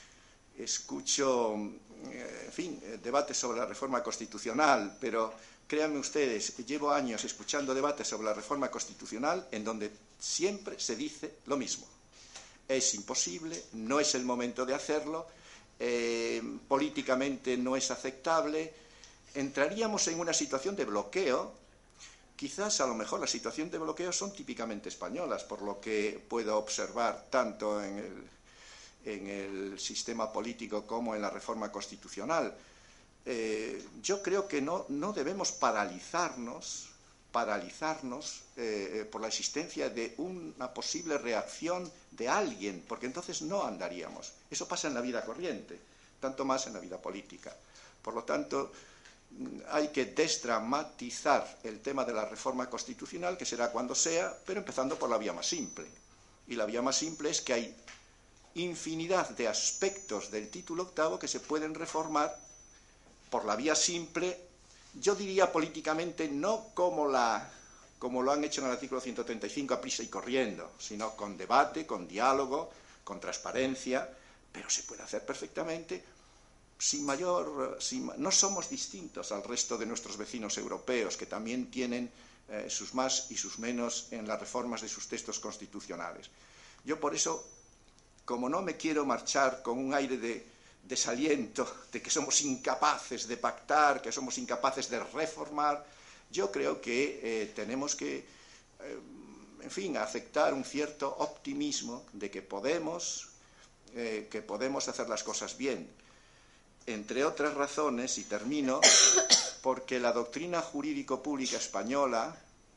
S6: escucho eh, en fin, debates sobre la reforma constitucional, pero créanme ustedes, llevo años escuchando debates sobre la reforma constitucional en donde siempre se dice lo mismo. Es imposible, no es el momento de hacerlo, eh, políticamente no es aceptable, entraríamos en una situación de bloqueo. Quizás a lo mejor las situaciones de bloqueo son típicamente españolas, por lo que puedo observar tanto en el, en el sistema político como en la reforma constitucional. Eh, yo creo que no, no debemos paralizarnos, paralizarnos eh, por la existencia de una posible reacción de alguien, porque entonces no andaríamos. Eso pasa en la vida corriente, tanto más en la vida política. Por lo tanto, hay que desdramatizar el tema de la reforma constitucional, que será cuando sea, pero empezando por la vía más simple. Y la vía más simple es que hay infinidad de aspectos del título octavo que se pueden reformar por la vía simple, yo diría políticamente no como, la, como lo han hecho en el artículo ciento treinta y cinco a prisa y corriendo, sino con debate, con diálogo, con transparencia, pero se puede hacer perfectamente sin mayor... Sin, no somos distintos al resto de nuestros vecinos europeos, que también tienen eh, sus más y sus menos en las reformas de sus textos constitucionales. Yo por eso, como no me quiero marchar con un aire de desaliento, de que somos incapaces de pactar, que somos incapaces de reformar, yo creo que eh, tenemos que, eh, en fin, aceptar un cierto optimismo de que podemos, eh, que podemos hacer las cosas bien. Entre otras razones, y termino, porque la doctrina jurídico-pública española,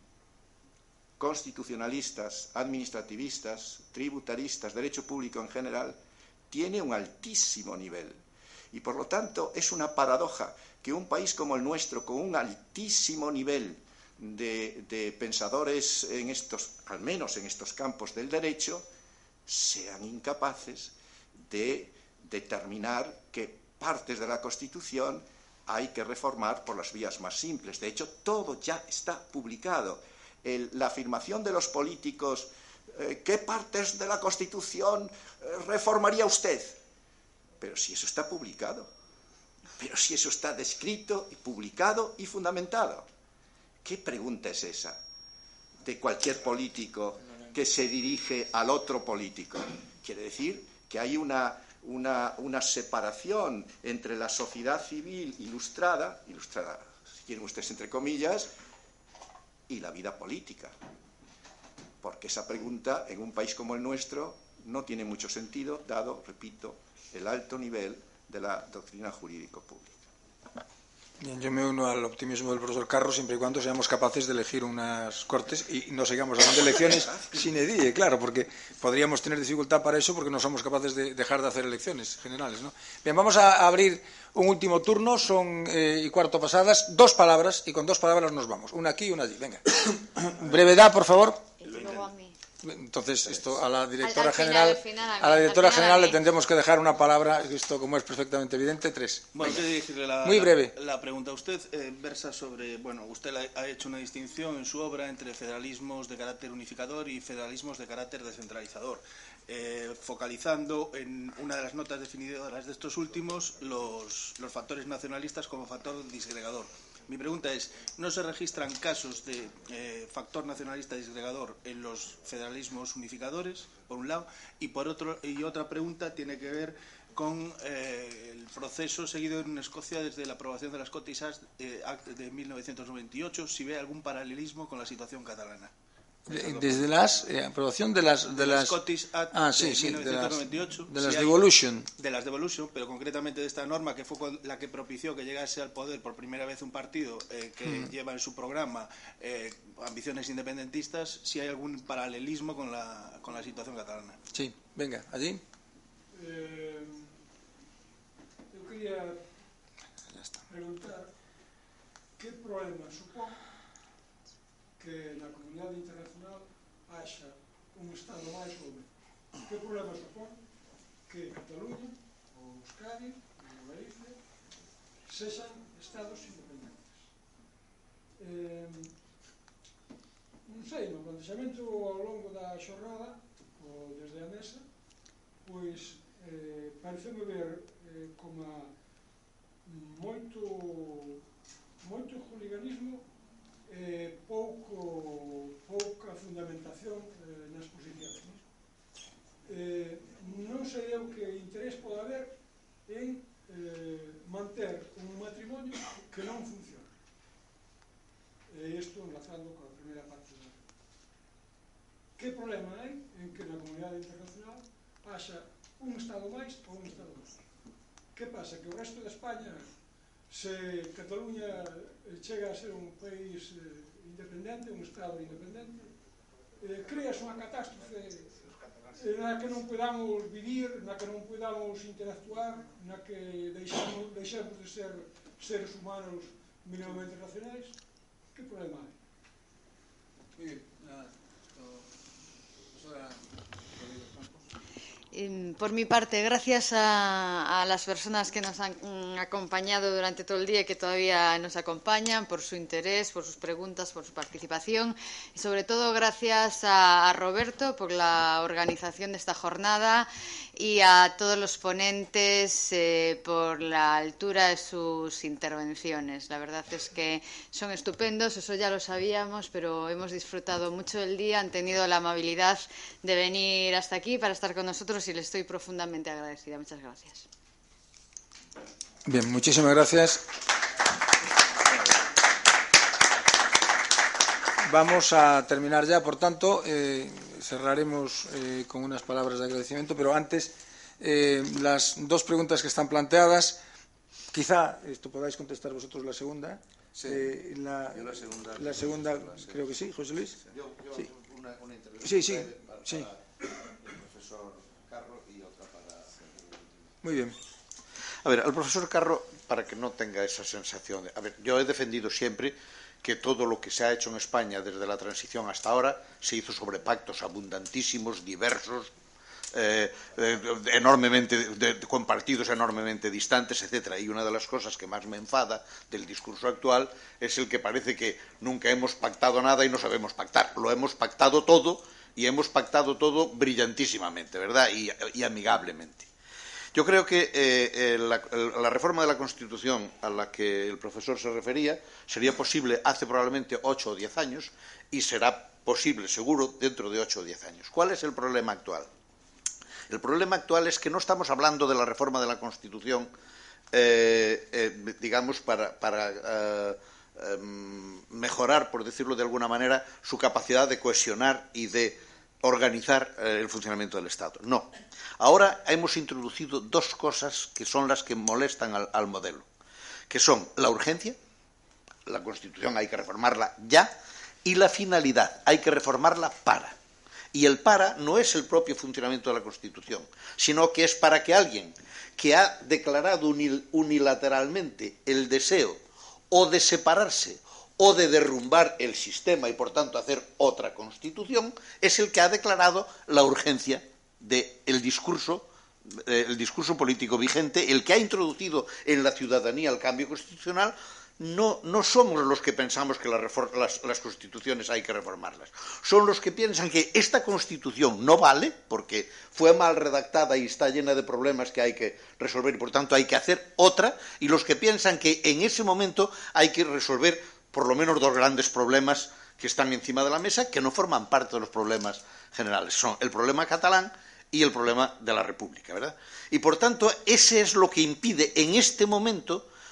S6: constitucionalistas, administrativistas, tributaristas, derecho público en general, tiene un altísimo nivel. Y por lo tanto es una paradoja que un país como el nuestro, con un altísimo nivel de, de pensadores en estos, al menos en estos campos del derecho, sean incapaces de determinar que partes de la Constitución hay que reformar por las vías más simples. De hecho, todo ya está publicado. El, la afirmación de los políticos, eh, ¿qué partes de la Constitución eh, reformaría usted? Pero si eso está publicado, pero si eso está descrito, y publicado y fundamentado. ¿Qué pregunta es esa de cualquier político que se dirige al otro político? Quiere decir que hay una... Una, una separación entre la sociedad civil ilustrada, ilustrada, si quieren ustedes entre comillas, y la vida política. Porque esa pregunta, en un país como el nuestro, no tiene mucho sentido, dado, repito, el alto nivel de la doctrina jurídico-pública.
S1: Bien, yo me uno al optimismo del profesor Carro siempre y cuando seamos capaces de elegir unas cortes y no sigamos hablando de elecciones sin edie, claro, porque podríamos tener dificultad para eso porque no somos capaces de dejar de hacer elecciones generales, ¿no? Bien, vamos a abrir un último turno, son eh, y cuarto pasadas, dos palabras y con dos palabras nos vamos, una aquí y una allí. Venga, brevedad, por favor.
S8: Y luego a mí.
S1: Entonces, esto a la directora
S8: al final,
S1: general,
S8: al final, a, mí,
S1: a la directora
S8: al final
S1: general
S8: a
S1: le tendremos que dejar una palabra, esto como es perfectamente evidente, tres.
S9: Bueno, quiero dirigirle la,
S1: Muy breve.
S9: La, la pregunta. Usted eh, versa sobre, bueno, usted la, ha hecho una distinción en su obra entre federalismos de carácter unificador y federalismos de carácter descentralizador, eh, focalizando en una de las notas definidoras de estos últimos los, los factores nacionalistas como factor disgregador. Mi pregunta es, ¿no se registran casos de eh, factor nacionalista disgregador en los federalismos unificadores, por un lado? Y por otro, y otra pregunta tiene que ver con eh, el proceso seguido en Escocia desde la aprobación de la Scottish Act, eh, Act de mil novecientos noventa y ocho, si ve algún paralelismo con la situación catalana.
S1: Desde la eh, aprobación de las... De,
S9: de
S1: las
S9: Scottish Act
S1: ah, sí,
S9: de
S1: sí,
S9: mil novecientos noventa y ocho.
S1: De las, de las
S9: si
S1: devolution.
S9: Hay, de las devolution, pero concretamente de esta norma que fue la que propició que llegase al poder por primera vez un partido eh, que hmm. lleva en su programa eh, ambiciones independentistas, si hay algún paralelismo con la, con la situación catalana.
S1: Sí, venga, allí.
S8: Eh, yo quería preguntar qué problema supone que na comunidade internacional haxa un Estado máis ou menos. Que problema supón que Cataluña, ou Euskadi, ou Galicia, sexan Estados independentes? Eh, non sei, no plantexamento ao longo da xornada, ou desde a mesa, pois eh, pareceme ver eh, como moito, moito juliganismo Eh, pouco, pouca fundamentación eh, nas posicións. Non? Eh, non sei eu que interés pode haber en eh, manter un matrimonio que non funciona. E isto enlazando coa primeira parte da vida. Que problema hai en que na comunidade internacional haxa un Estado máis ou un Estado máis? Que pasa? Que o resto de España, se Cataluña chega a ser un país eh, independente, un Estado independente, eh, creas unha catástrofe eh, na que non podamos vivir, na que non podamos interactuar, na que deixamos, deixamos de ser seres humanos mínimamente racionais. Que problema hai?
S1: Muy bien, nada, profesora.
S10: Por mi parte, gracias a, a las personas que nos han mm, acompañado durante todo el día y que todavía nos acompañan, por su interés, por sus preguntas, por su participación y sobre todo gracias a, a Roberto por la organización de esta jornada y a todos los ponentes eh, por la altura de sus intervenciones. La verdad es que son estupendos, eso ya lo sabíamos, pero hemos disfrutado mucho del día, han tenido la amabilidad de venir hasta aquí para estar con nosotros y les estoy profundamente agradecida. Muchas gracias.
S1: Bien, muchísimas gracias. Vamos a terminar ya, por tanto, eh, cerraremos eh, con unas palabras de agradecimiento, pero antes, eh, las dos preguntas que están planteadas, quizá esto podáis contestar vosotros la segunda.
S6: Sí,
S1: eh, la,
S6: yo la segunda,
S1: la segunda creo que sí, José Luis.
S6: Yo, yo
S1: sí.
S6: Una, una intervención
S1: sí, sí,
S6: para,
S1: sí.
S6: Para el profesor Carro y otra para...
S1: Muy bien.
S6: A ver, al profesor Carro, para que no tenga esa sensación de... A ver, yo he defendido siempre que todo lo que se ha hecho en España desde la transición hasta ahora se hizo sobre pactos abundantísimos, diversos, eh, eh, enormemente, de, de, con partidos enormemente distantes, etcétera. Y una de las cosas que más me enfada del discurso actual es el que parece que nunca hemos pactado nada y no sabemos pactar. Lo hemos pactado todo y hemos pactado todo brillantísimamente, ¿verdad? Y, y amigablemente. Yo creo que eh, eh, la, la reforma de la Constitución a la que el profesor se refería sería posible hace probablemente ocho o diez años y será posible, seguro, dentro de ocho o diez años. ¿Cuál es el problema actual? El problema actual es que no estamos hablando de la reforma de la Constitución, eh, eh, digamos, para, para eh, eh, mejorar, por decirlo de alguna manera, su capacidad de cohesionar y de organizar eh, el funcionamiento del Estado. No. Ahora hemos introducido dos cosas que son las que molestan al, al modelo, que son la urgencia, la Constitución hay que reformarla ya, y la finalidad, hay que reformarla para. Y el para no es el propio funcionamiento de la Constitución, sino que es para que alguien que ha declarado unilateralmente el deseo o de separarse o de derrumbar el sistema y, por tanto, hacer otra Constitución, es el que ha declarado la urgencia del discurso, el discurso político vigente, el que ha introducido en la ciudadanía el cambio constitucional. No, no somos los que pensamos que la las, las constituciones hay que reformarlas. Son los que piensan que esta Constitución no vale porque fue mal redactada y está llena de problemas que hay que resolver y, por tanto, hay que hacer otra, y los que piensan que en ese momento hay que resolver por lo menos dos grandes problemas que están encima de la mesa, que no forman parte de los problemas generales. Son el problema catalán y el problema de la República, ¿verdad? Y, por tanto, ese es lo que impide en este momento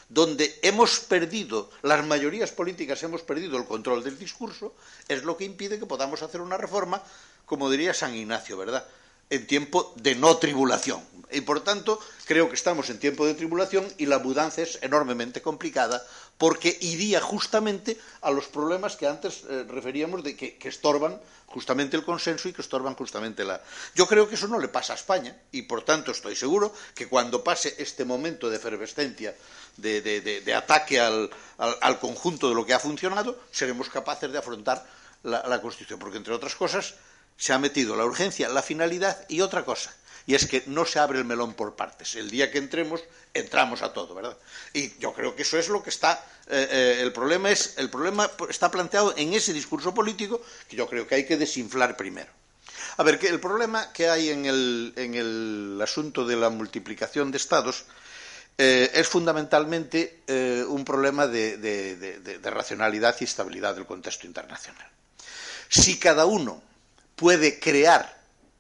S6: donde hemos perdido, las mayorías políticas hemos perdido el control del discurso, es lo que impide que podamos hacer una reforma, como diría San Ignacio, ¿verdad?, en tiempo de no tribulación. Y por tanto, creo que estamos en tiempo de tribulación y la mudanza es enormemente complicada porque iría justamente a los problemas que antes eh, referíamos de que, que estorban justamente el consenso y que estorban justamente la... Yo creo que eso no le pasa a España y por tanto estoy seguro que cuando pase este momento de efervescencia, de, de, de, de ataque al, al, al conjunto de lo que ha funcionado, seremos capaces de afrontar la, la Constitución, porque entre otras cosas se ha metido la urgencia, la finalidad y otra cosa, y es que no se abre el melón por partes. El día que entremos, entramos a todo, ¿verdad? Y yo creo que eso es lo que está... Eh, eh, el problema es el problema está planteado en ese discurso político que yo creo que hay que desinflar primero. A ver, que el problema que hay en el, en el asunto de la multiplicación de estados eh, es fundamentalmente eh, un problema de, de, de, de, de racionalidad y estabilidad del contexto internacional. Si cada uno puede crear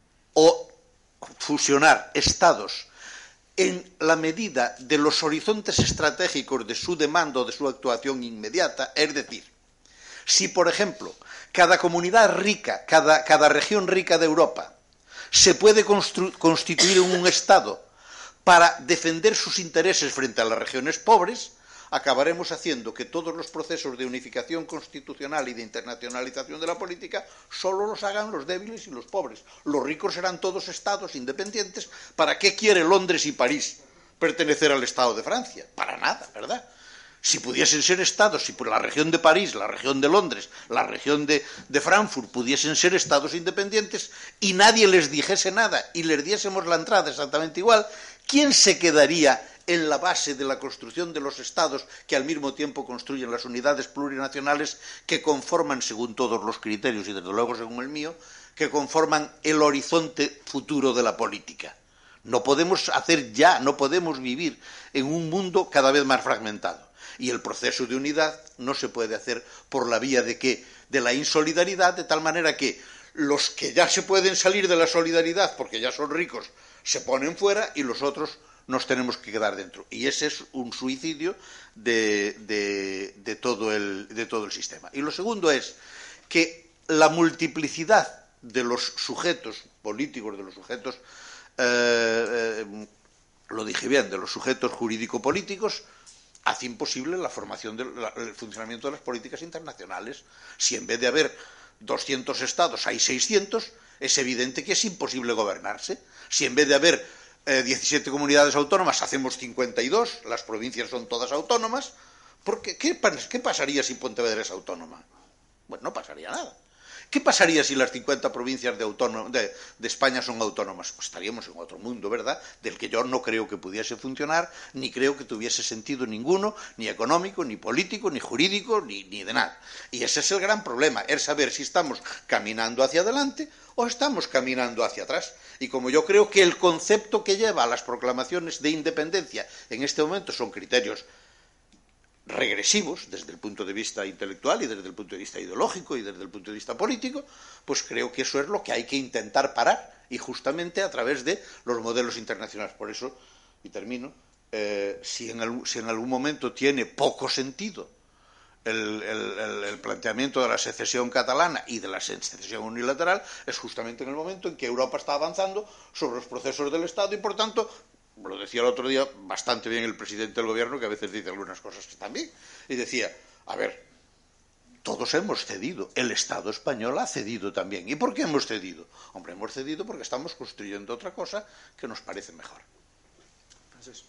S6: o fusionar estados en la medida de los horizontes estratégicos de su demanda o de su actuación inmediata, es decir, si, por ejemplo, cada comunidad rica, cada, cada región rica de Europa se puede constituir en un estado para defender sus intereses frente a las regiones pobres, acabaremos haciendo que todos los procesos de unificación constitucional y de internacionalización de la política solo los hagan los débiles y los pobres. Los ricos serán todos estados independientes. ¿Para qué quiere Londres y París pertenecer al Estado de Francia? Para nada, ¿verdad? Si pudiesen ser estados, si por la región de París, la región de Londres, la región de, de Frankfurt pudiesen ser estados independientes y nadie les dijese nada y les diésemos la entrada exactamente igual, ¿quién se quedaría en la base de la construcción de los estados que al mismo tiempo construyen las unidades plurinacionales que conforman, según todos los criterios y desde luego según el mío, que conforman el horizonte futuro de la política? No podemos hacer ya, no podemos vivir en un mundo cada vez más fragmentado. Y el proceso de unidad no se puede hacer por la vía de que de la insolidaridad, de tal manera que los que ya se pueden salir de la solidaridad porque ya son ricos se ponen fuera y los otros nos tenemos que quedar dentro. Y ese es un suicidio de, de, de, todo el, de todo el sistema. Y lo segundo es que la multiplicidad de los sujetos políticos, de los sujetos, eh, eh, lo dije bien, de los sujetos jurídico-políticos, hace imposible la formación del el funcionamiento de las políticas internacionales. Si en vez de haber doscientos estados hay seiscientos, es evidente que es imposible gobernarse. Si en vez de haber Eh, diecisiete comunidades autónomas, hacemos cincuenta y dos, las provincias son todas autónomas, porque ¿qué, qué pasaría si Pontevedra es autónoma? Bueno, no pasaría nada. ¿Qué pasaría si las cincuenta provincias de, de, de España son autónomas? Pues estaríamos en otro mundo, ¿verdad?, del que yo no creo que pudiese funcionar, ni creo que tuviese sentido ninguno, ni económico, ni político, ni jurídico, ni, ni de nada. Y ese es el gran problema, es saber si estamos caminando hacia adelante o estamos caminando hacia atrás. Y como yo creo que el concepto que lleva a las proclamaciones de independencia en este momento son criterios regresivos desde el punto de vista intelectual y desde el punto de vista ideológico y desde el punto de vista político, pues creo que eso es lo que hay que intentar parar, y justamente a través de los modelos internacionales. Por eso, y termino, eh, si, en el, si en algún momento tiene poco sentido el, el, el, el planteamiento de la secesión catalana y de la secesión unilateral, es justamente en el momento en que Europa está avanzando sobre los procesos del Estado y, por tanto, lo decía el otro día bastante bien el presidente del gobierno, que a veces dice algunas cosas que están bien, y decía, a ver, todos hemos cedido, el Estado español ha cedido también. ¿Y por qué hemos cedido? Hombre, hemos cedido porque estamos construyendo otra cosa que nos parece mejor.
S7: Entonces,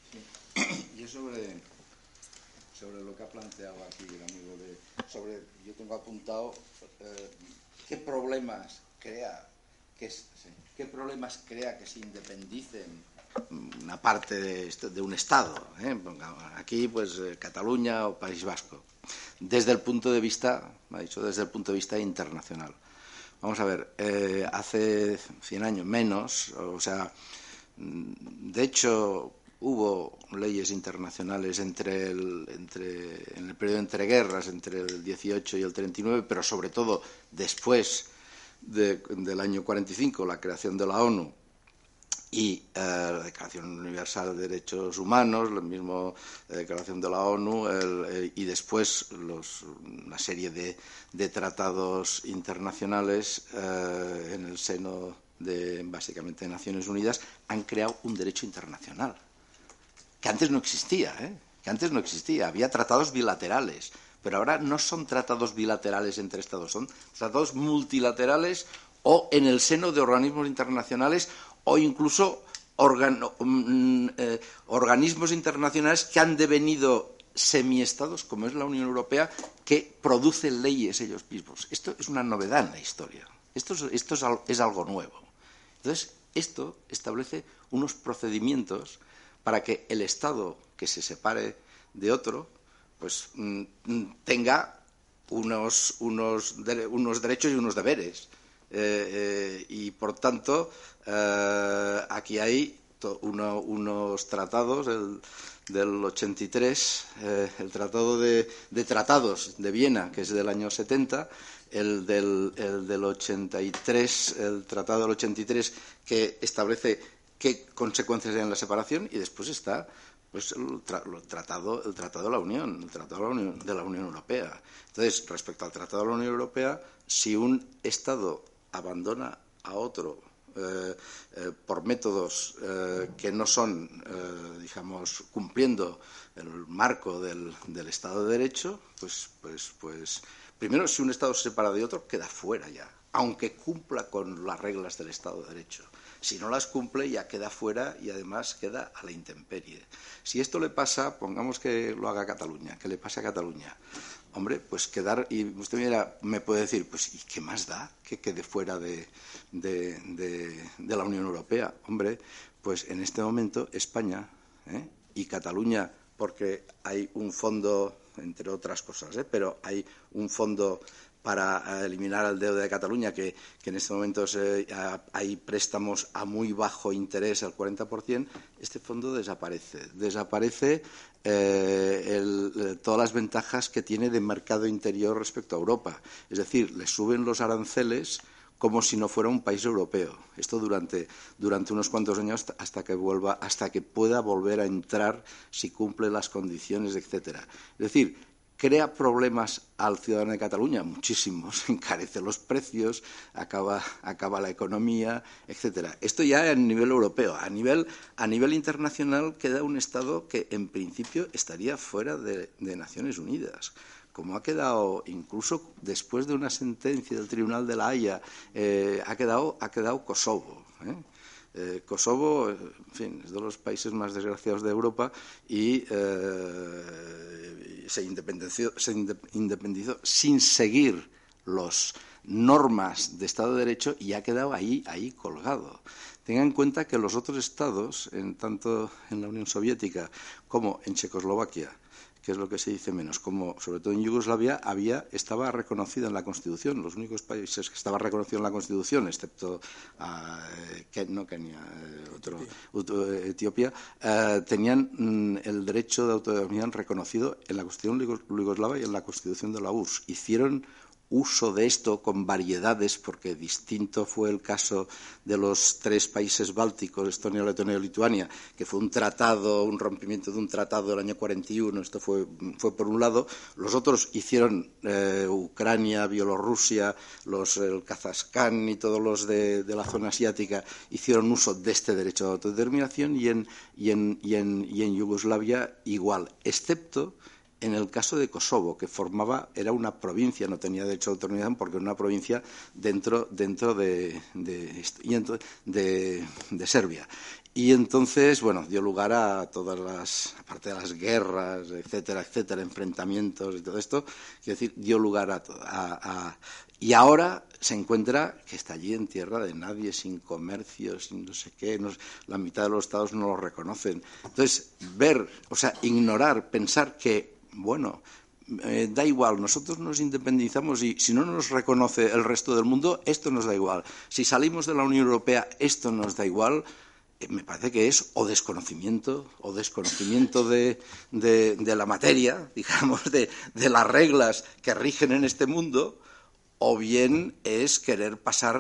S7: y sobre, sobre lo que ha planteado aquí el amigo de... sobre, yo tengo apuntado eh, qué problemas crea que, sí, qué problemas crea que se independicen una parte de, de un Estado, ¿eh? Aquí pues eh, Cataluña o País Vasco, desde el punto de vista, me ha dicho, desde el punto de vista internacional. Vamos a ver, eh, hace cien años menos, o sea, de hecho hubo leyes internacionales entre el, entre, en el periodo entre guerras, entre el dieciocho y el treinta y nueve, pero sobre todo después de, del año cuarenta y cinco, la creación de la ONU. y eh, la Declaración Universal de Derechos Humanos, la misma Declaración de la ONU, el, el, y después los, una serie de, de tratados internacionales eh, en el seno de, básicamente, de Naciones Unidas, han creado un derecho internacional, que antes no existía, ¿eh? que antes no existía. Había tratados bilaterales, pero ahora no son tratados bilaterales entre Estados, son tratados multilaterales o en el seno de organismos internacionales o incluso organ, eh, organismos internacionales que han devenido semiestados, como es la Unión Europea, que producen leyes ellos mismos. Esto es una novedad en la historia. Esto es, esto es, es algo nuevo. Entonces, esto establece unos procedimientos para que el Estado que se separe de otro, pues mm, tenga unos, unos, de, unos derechos y unos deberes. Eh, eh, y, por tanto, eh, aquí hay to, uno, unos tratados el, del ochenta y tres, eh, el Tratado de, de Tratados de Viena, que es del año setenta, el del, el del ochenta y tres, el Tratado del ochenta y tres, que establece qué consecuencias hay en la separación, y después está pues el, tra el, tratado, el Tratado de la Unión, el Tratado de la Unión, de la Unión Europea. Entonces, respecto al Tratado de la Unión Europea, si un Estado abandona a otro eh, eh, por métodos eh, que no son, eh, digamos, cumpliendo el marco del, del Estado de Derecho, pues, pues, pues, primero, si un Estado se separa de otro, queda fuera ya, aunque cumpla con las reglas del Estado de Derecho. Si no las cumple, ya queda fuera y además queda a la intemperie. Si esto le pasa, pongamos que lo haga Cataluña, que le pase a Cataluña, hombre, pues quedar, y usted mira, me puede decir, pues ¿y qué más da que quede fuera de, de, de, de la Unión Europea? Hombre, pues en este momento España ¿eh? y Cataluña, porque hay un fondo, entre otras cosas, ¿eh? pero hay un fondo para eliminar el deuda de Cataluña, que, que en este momento se, a, hay préstamos a muy bajo interés, al cuarenta por ciento, este fondo desaparece. Desaparece eh, el, todas las ventajas que tiene de mercado interior respecto a Europa. Es decir, le suben los aranceles como si no fuera un país europeo. Esto durante, durante unos cuantos años hasta que vuelva, hasta que pueda volver a entrar si cumple las condiciones, etcétera. Es decir, crea problemas al ciudadano de Cataluña, muchísimos, encarece los precios, acaba, acaba la economía, etcétera. Esto ya a nivel europeo. A nivel, a nivel internacional queda un Estado que, en principio, estaría fuera de, de Naciones Unidas. Como ha quedado, incluso después de una sentencia del Tribunal de la Haya, eh, ha, quedado, ha quedado Kosovo, ¿eh? Eh, Kosovo, en fin, es de los países más desgraciados de Europa y eh, se independició, se independizó sin seguir las normas de Estado de Derecho y ha quedado ahí, ahí colgado. Tengan en cuenta que los otros estados, en tanto en la Unión Soviética como en Checoslovaquia, que es lo que se dice menos, como sobre todo en Yugoslavia, había, estaba reconocida en la Constitución. Los únicos países que estaban reconocidos en la Constitución, excepto uh, Ken, no Kenia, eh, otro, otro, Etiopía, eh, tenían mm, el derecho de autodeterminación reconocido en la Constitución yugoslava y en la Constitución de la U R S S. Hicieron uso de esto con variedades, porque distinto fue el caso de los tres países bálticos, Estonia, Letonia y Lituania, que fue un tratado, un rompimiento de un tratado del año cuarenta y uno, esto fue, fue por un lado. Los otros hicieron, eh, Ucrania, Bielorrusia, los, el Kazajstán y todos los de, de la zona asiática hicieron uso de este derecho de autodeterminación y en, y en, y en, y en Yugoslavia igual, excepto en el caso de Kosovo, que formaba, era una provincia, no tenía derecho a autodeterminación porque era una provincia dentro, dentro de, de, de, de Serbia. Y entonces, bueno, dio lugar a todas las, aparte de las guerras, etcétera, etcétera, enfrentamientos y todo esto, quiero decir, dio lugar a, a, a y ahora se encuentra que está allí en tierra de nadie, sin comercio, sin no sé qué, no, la mitad de los estados no lo reconocen. Entonces, ver, o sea, ignorar, pensar que bueno, eh, da igual, nosotros nos independizamos y si no nos reconoce el resto del mundo, esto nos da igual. Si salimos de la Unión Europea, esto nos da igual. Eh, me parece que es o desconocimiento, o desconocimiento de, de, de la materia, digamos, de, de las reglas que rigen en este mundo, o bien es querer pasar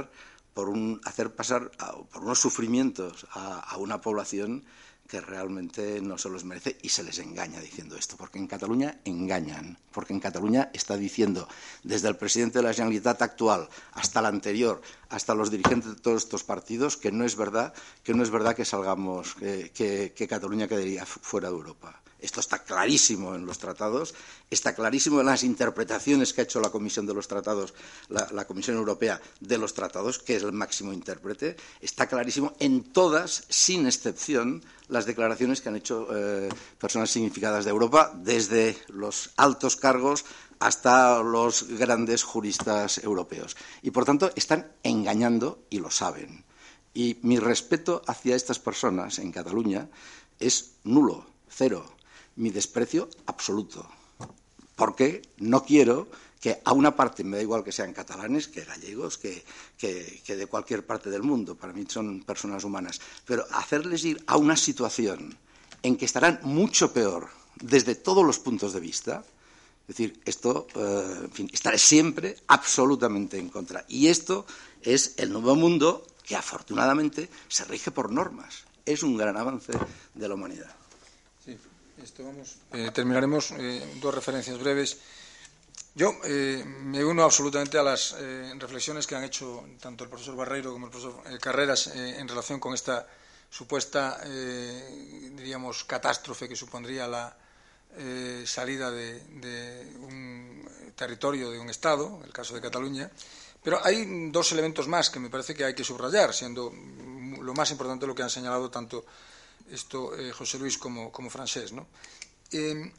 S7: por un, hacer pasar a, por unos sufrimientos a, a una población que realmente no se los merece, y se les engaña diciendo esto, porque en Cataluña engañan, porque en Cataluña está diciendo, desde el presidente de la Generalitat actual hasta el anterior, hasta los dirigentes de todos estos partidos, que no es verdad que no es verdad que salgamos, que, que, que Cataluña quedaría fuera de Europa. Esto está clarísimo en los tratados, está clarísimo en las interpretaciones que ha hecho la Comisión de los Tratados, la, la Comisión Europea de los Tratados, que es el máximo intérprete, está clarísimo en todas, sin excepción, las declaraciones que han hecho eh, personas significadas de Europa, desde los altos cargos hasta los grandes juristas europeos. Y, por tanto, están engañando y lo saben. Y mi respeto hacia estas personas en Cataluña es nulo, cero. Mi desprecio absoluto, porque no quiero que a una parte, me da igual que sean catalanes, que gallegos, que, que, que de cualquier parte del mundo, para mí son personas humanas, pero hacerles ir a una situación en que estarán mucho peor desde todos los puntos de vista, es decir, esto, eh, en fin, estaré siempre absolutamente en contra. Y esto es el nuevo mundo que afortunadamente se rige por normas. Es un gran avance de la humanidad.
S1: Sí. Esto vamos. Eh, terminaremos eh, dos referencias breves. Yo eh, me uno absolutamente a las eh, reflexiones que han hecho tanto el profesor Barreiro como el profesor eh, Carreras eh, en relación con esta supuesta, eh, diríamos, catástrofe que supondría la eh, salida de, de un territorio, de un Estado, el caso de Cataluña. Pero hay dos elementos más que me parece que hay que subrayar, siendo lo más importante lo que han señalado tanto esto eh, José Luis como, como Francés, ¿no? Eh,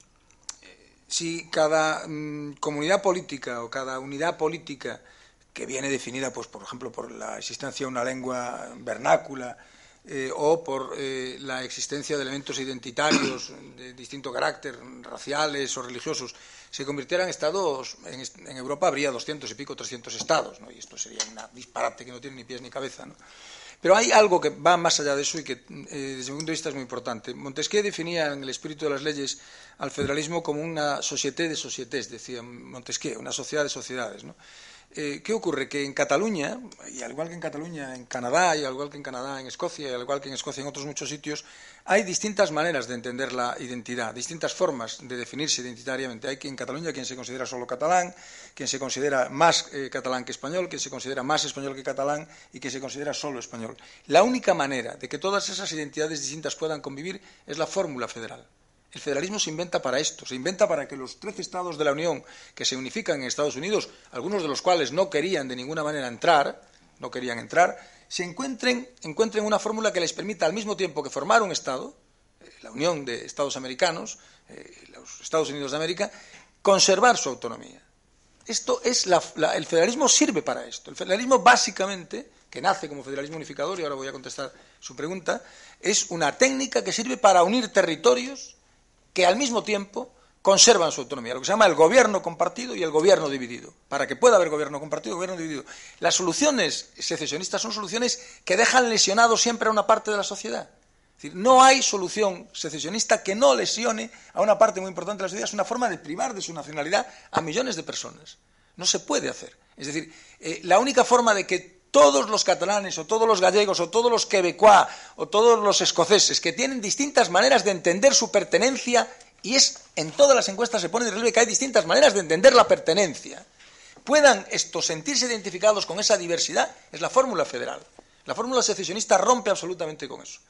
S1: si cada mm, comunidad política o cada unidad política que viene definida, pues, por ejemplo, por la existencia de una lengua vernácula eh, o por eh, la existencia de elementos identitarios de distinto carácter, raciales o religiosos, se convirtieran en estados, en, en Europa habría doscientos y pico, trescientos estados, ¿no? Y esto sería un disparate que no tiene ni pies ni cabeza, ¿no? Pero hay algo que va más allá de eso y que, eh, desde mi punto de vista, es muy importante. Montesquieu definía en el espíritu de las leyes al federalismo como una société de sociétés, decía Montesquieu, una sociedad de sociedades, ¿no? Eh, ¿Qué ocurre? Que en Cataluña, y al igual que en Cataluña, en Canadá, y al igual que en Canadá, en Escocia, y al igual que en Escocia en otros muchos sitios, hay distintas maneras de entender la identidad, distintas formas de definirse identitariamente. Hay en Cataluña quien se considera solo catalán, quien se considera más eh, catalán que español, quien se considera más español que catalán y quien se considera solo español. La única manera de que todas esas identidades distintas puedan convivir es la fórmula federal. El federalismo se inventa para esto, se inventa para que los trece estados de la Unión que se unifican en Estados Unidos, algunos de los cuales no querían de ninguna manera entrar, no querían entrar, se encuentren, encuentren una fórmula que les permita al mismo tiempo que formar un Estado, eh, la Unión de Estados Americanos, eh, los Estados Unidos de América, conservar su autonomía. Esto es la, la, el federalismo sirve para esto. El federalismo básicamente, que nace como federalismo unificador, y ahora voy a contestar su pregunta, es una técnica que sirve para unir territorios que al mismo tiempo conservan su autonomía, lo que se llama el gobierno compartido y el gobierno dividido. Para que pueda haber gobierno compartido y gobierno dividido. Las soluciones secesionistas son soluciones que dejan lesionado siempre a una parte de la sociedad. Es decir, no hay solución secesionista que no lesione a una parte muy importante de la sociedad. Es una forma de privar de su nacionalidad a millones de personas. No se puede hacer. Es decir, eh, la única forma de que todos los catalanes o todos los gallegos o todos los quebecois o todos los escoceses que tienen distintas maneras de entender su pertenencia, y es en todas las encuestas se pone de relieve que hay distintas maneras de entender la pertenencia, puedan estos sentirse identificados con esa diversidad, es la fórmula federal. La fórmula secesionista rompe absolutamente con eso.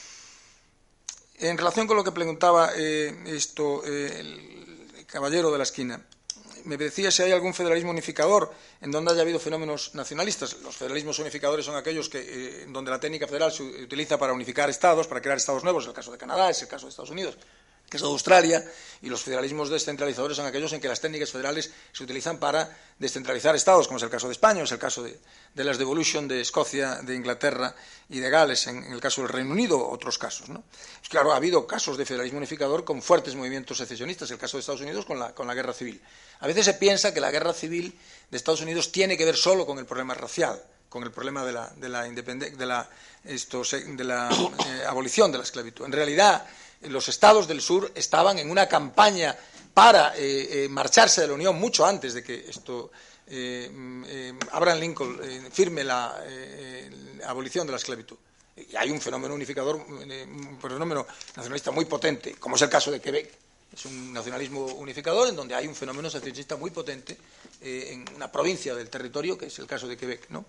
S1: En relación con lo que preguntaba eh, esto eh, el caballero de la esquina, me decía si hay algún federalismo unificador en donde haya habido fenómenos nacionalistas. Los federalismos unificadores son aquellos que, eh, en donde la técnica federal se utiliza para unificar estados, para crear estados nuevos. Es el caso de Canadá, es el caso de Estados Unidos, que es de Australia, y los federalismos descentralizadores son aquellos en que las técnicas federales se utilizan para descentralizar estados, como es el caso de España, es el caso de, de las devolution de Escocia, de Inglaterra y de Gales, en, en el caso del Reino Unido, otros casos, ¿no? Pues claro, ha habido casos de federalismo unificador con fuertes movimientos secesionistas, el caso de Estados Unidos con la, con la guerra civil. A veces se piensa que la guerra civil de Estados Unidos tiene que ver solo con el problema racial, con el problema de la, de la, independen- de la, esto, de la eh, abolición de la esclavitud. En realidad, los estados del sur estaban en una campaña para eh, eh, marcharse de la Unión mucho antes de que esto eh, eh, Abraham Lincoln eh, firme la eh, abolición de la esclavitud. Y hay un fenómeno unificador, un fenómeno nacionalista muy potente, como es el caso de Quebec. Es un nacionalismo unificador en donde hay un fenómeno secessionista muy potente eh, en una provincia del territorio, que es el caso de Quebec, ¿no?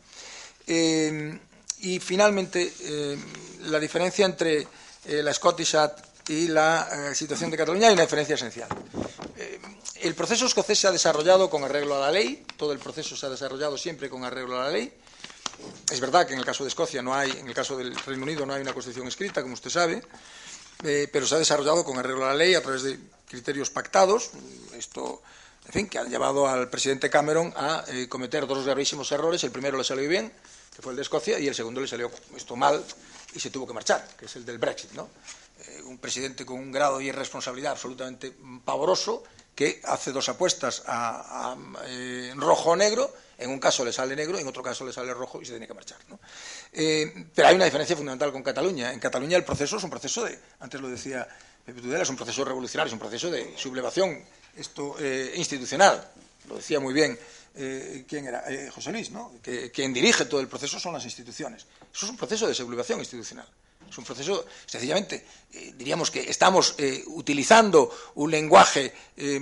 S1: Eh, y finalmente, eh, la diferencia entre eh, la Scottish Act y la eh, situación de Cataluña, hay una diferencia esencial. Eh, el proceso escocés se ha desarrollado con arreglo a la ley, todo el proceso se ha desarrollado siempre con arreglo a la ley. Es verdad que en el caso de Escocia no hay, en el caso del Reino Unido no hay una constitución escrita, como usted sabe, eh, pero se ha desarrollado con arreglo a la ley a través de criterios pactados. Esto, en fin, que ha llevado al presidente Cameron a eh, cometer dos gravísimos errores. El primero le salió bien, que fue el de Escocia, y el segundo le salió esto mal y se tuvo que marchar, que es el del Brexit, ¿no? Eh, un presidente con un grado de irresponsabilidad absolutamente pavoroso, que hace dos apuestas a, a eh, rojo o negro. En un caso le sale negro, en otro caso le sale rojo y se tiene que marchar, ¿no? Eh, pero hay una diferencia fundamental con Cataluña. En Cataluña el proceso es un proceso de, antes lo decía Pepe Tudela, es un proceso revolucionario, es un proceso de sublevación esto, eh, institucional. Lo decía muy bien, eh, ¿quién era? Eh, José Luis, ¿no? Que quien dirige todo el proceso son las instituciones. Eso es un proceso de sublevación institucional. Es un proceso, sencillamente, eh, diríamos que estamos eh, utilizando un lenguaje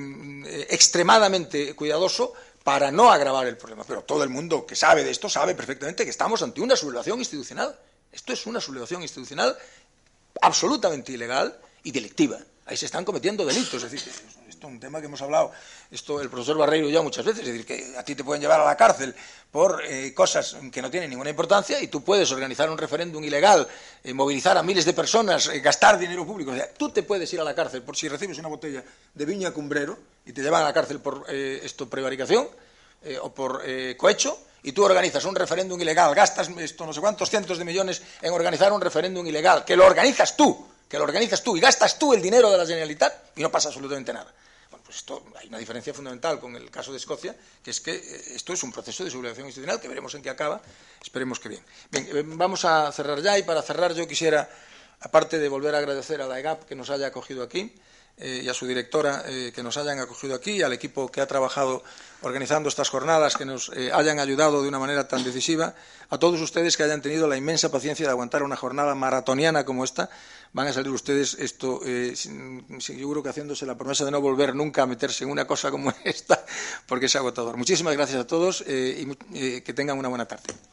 S1: eh, extremadamente cuidadoso para no agravar el problema. Pero todo el mundo que sabe de esto sabe perfectamente que estamos ante una sublevación institucional. Esto es una sublevación institucional absolutamente ilegal y delictiva. Ahí se están cometiendo delitos. Es decir, esto es un tema que hemos hablado, esto el profesor Barreiro y yo muchas veces, es decir, que a ti te pueden llevar a la cárcel por eh, cosas que no tienen ninguna importancia y tú puedes organizar un referéndum ilegal, eh, movilizar a miles de personas, eh, gastar dinero público. O sea, tú te puedes ir a la cárcel por si recibes una botella de viña cumbrero y te llevan a la cárcel por eh, esto prevaricación eh, o por eh, cohecho, y tú organizas un referéndum ilegal, gastas esto no sé cuántos cientos de millones en organizar un referéndum ilegal, que lo organizas tú, que lo organizas tú y gastas tú el dinero de la Generalitat y no pasa absolutamente nada. Bueno, pues esto, hay una diferencia fundamental con el caso de Escocia, que es que eh, esto es un proceso de sublevación institucional que veremos en qué acaba, esperemos que bien. Bien, eh, vamos a cerrar ya, y para cerrar yo quisiera, aparte de volver a agradecer a la E G A P que nos haya acogido aquí, eh, y a su directora eh, que nos hayan acogido aquí, y al equipo que ha trabajado organizando estas jornadas, que nos eh, hayan ayudado de una manera tan decisiva, a todos ustedes que hayan tenido la inmensa paciencia de aguantar una jornada maratoniana como esta. Van a salir ustedes esto eh, sin, seguro que haciéndose la promesa de no volver nunca a meterse en una cosa como esta, porque es agotador. Muchísimas gracias a todos eh, y eh, que tengan una buena tarde.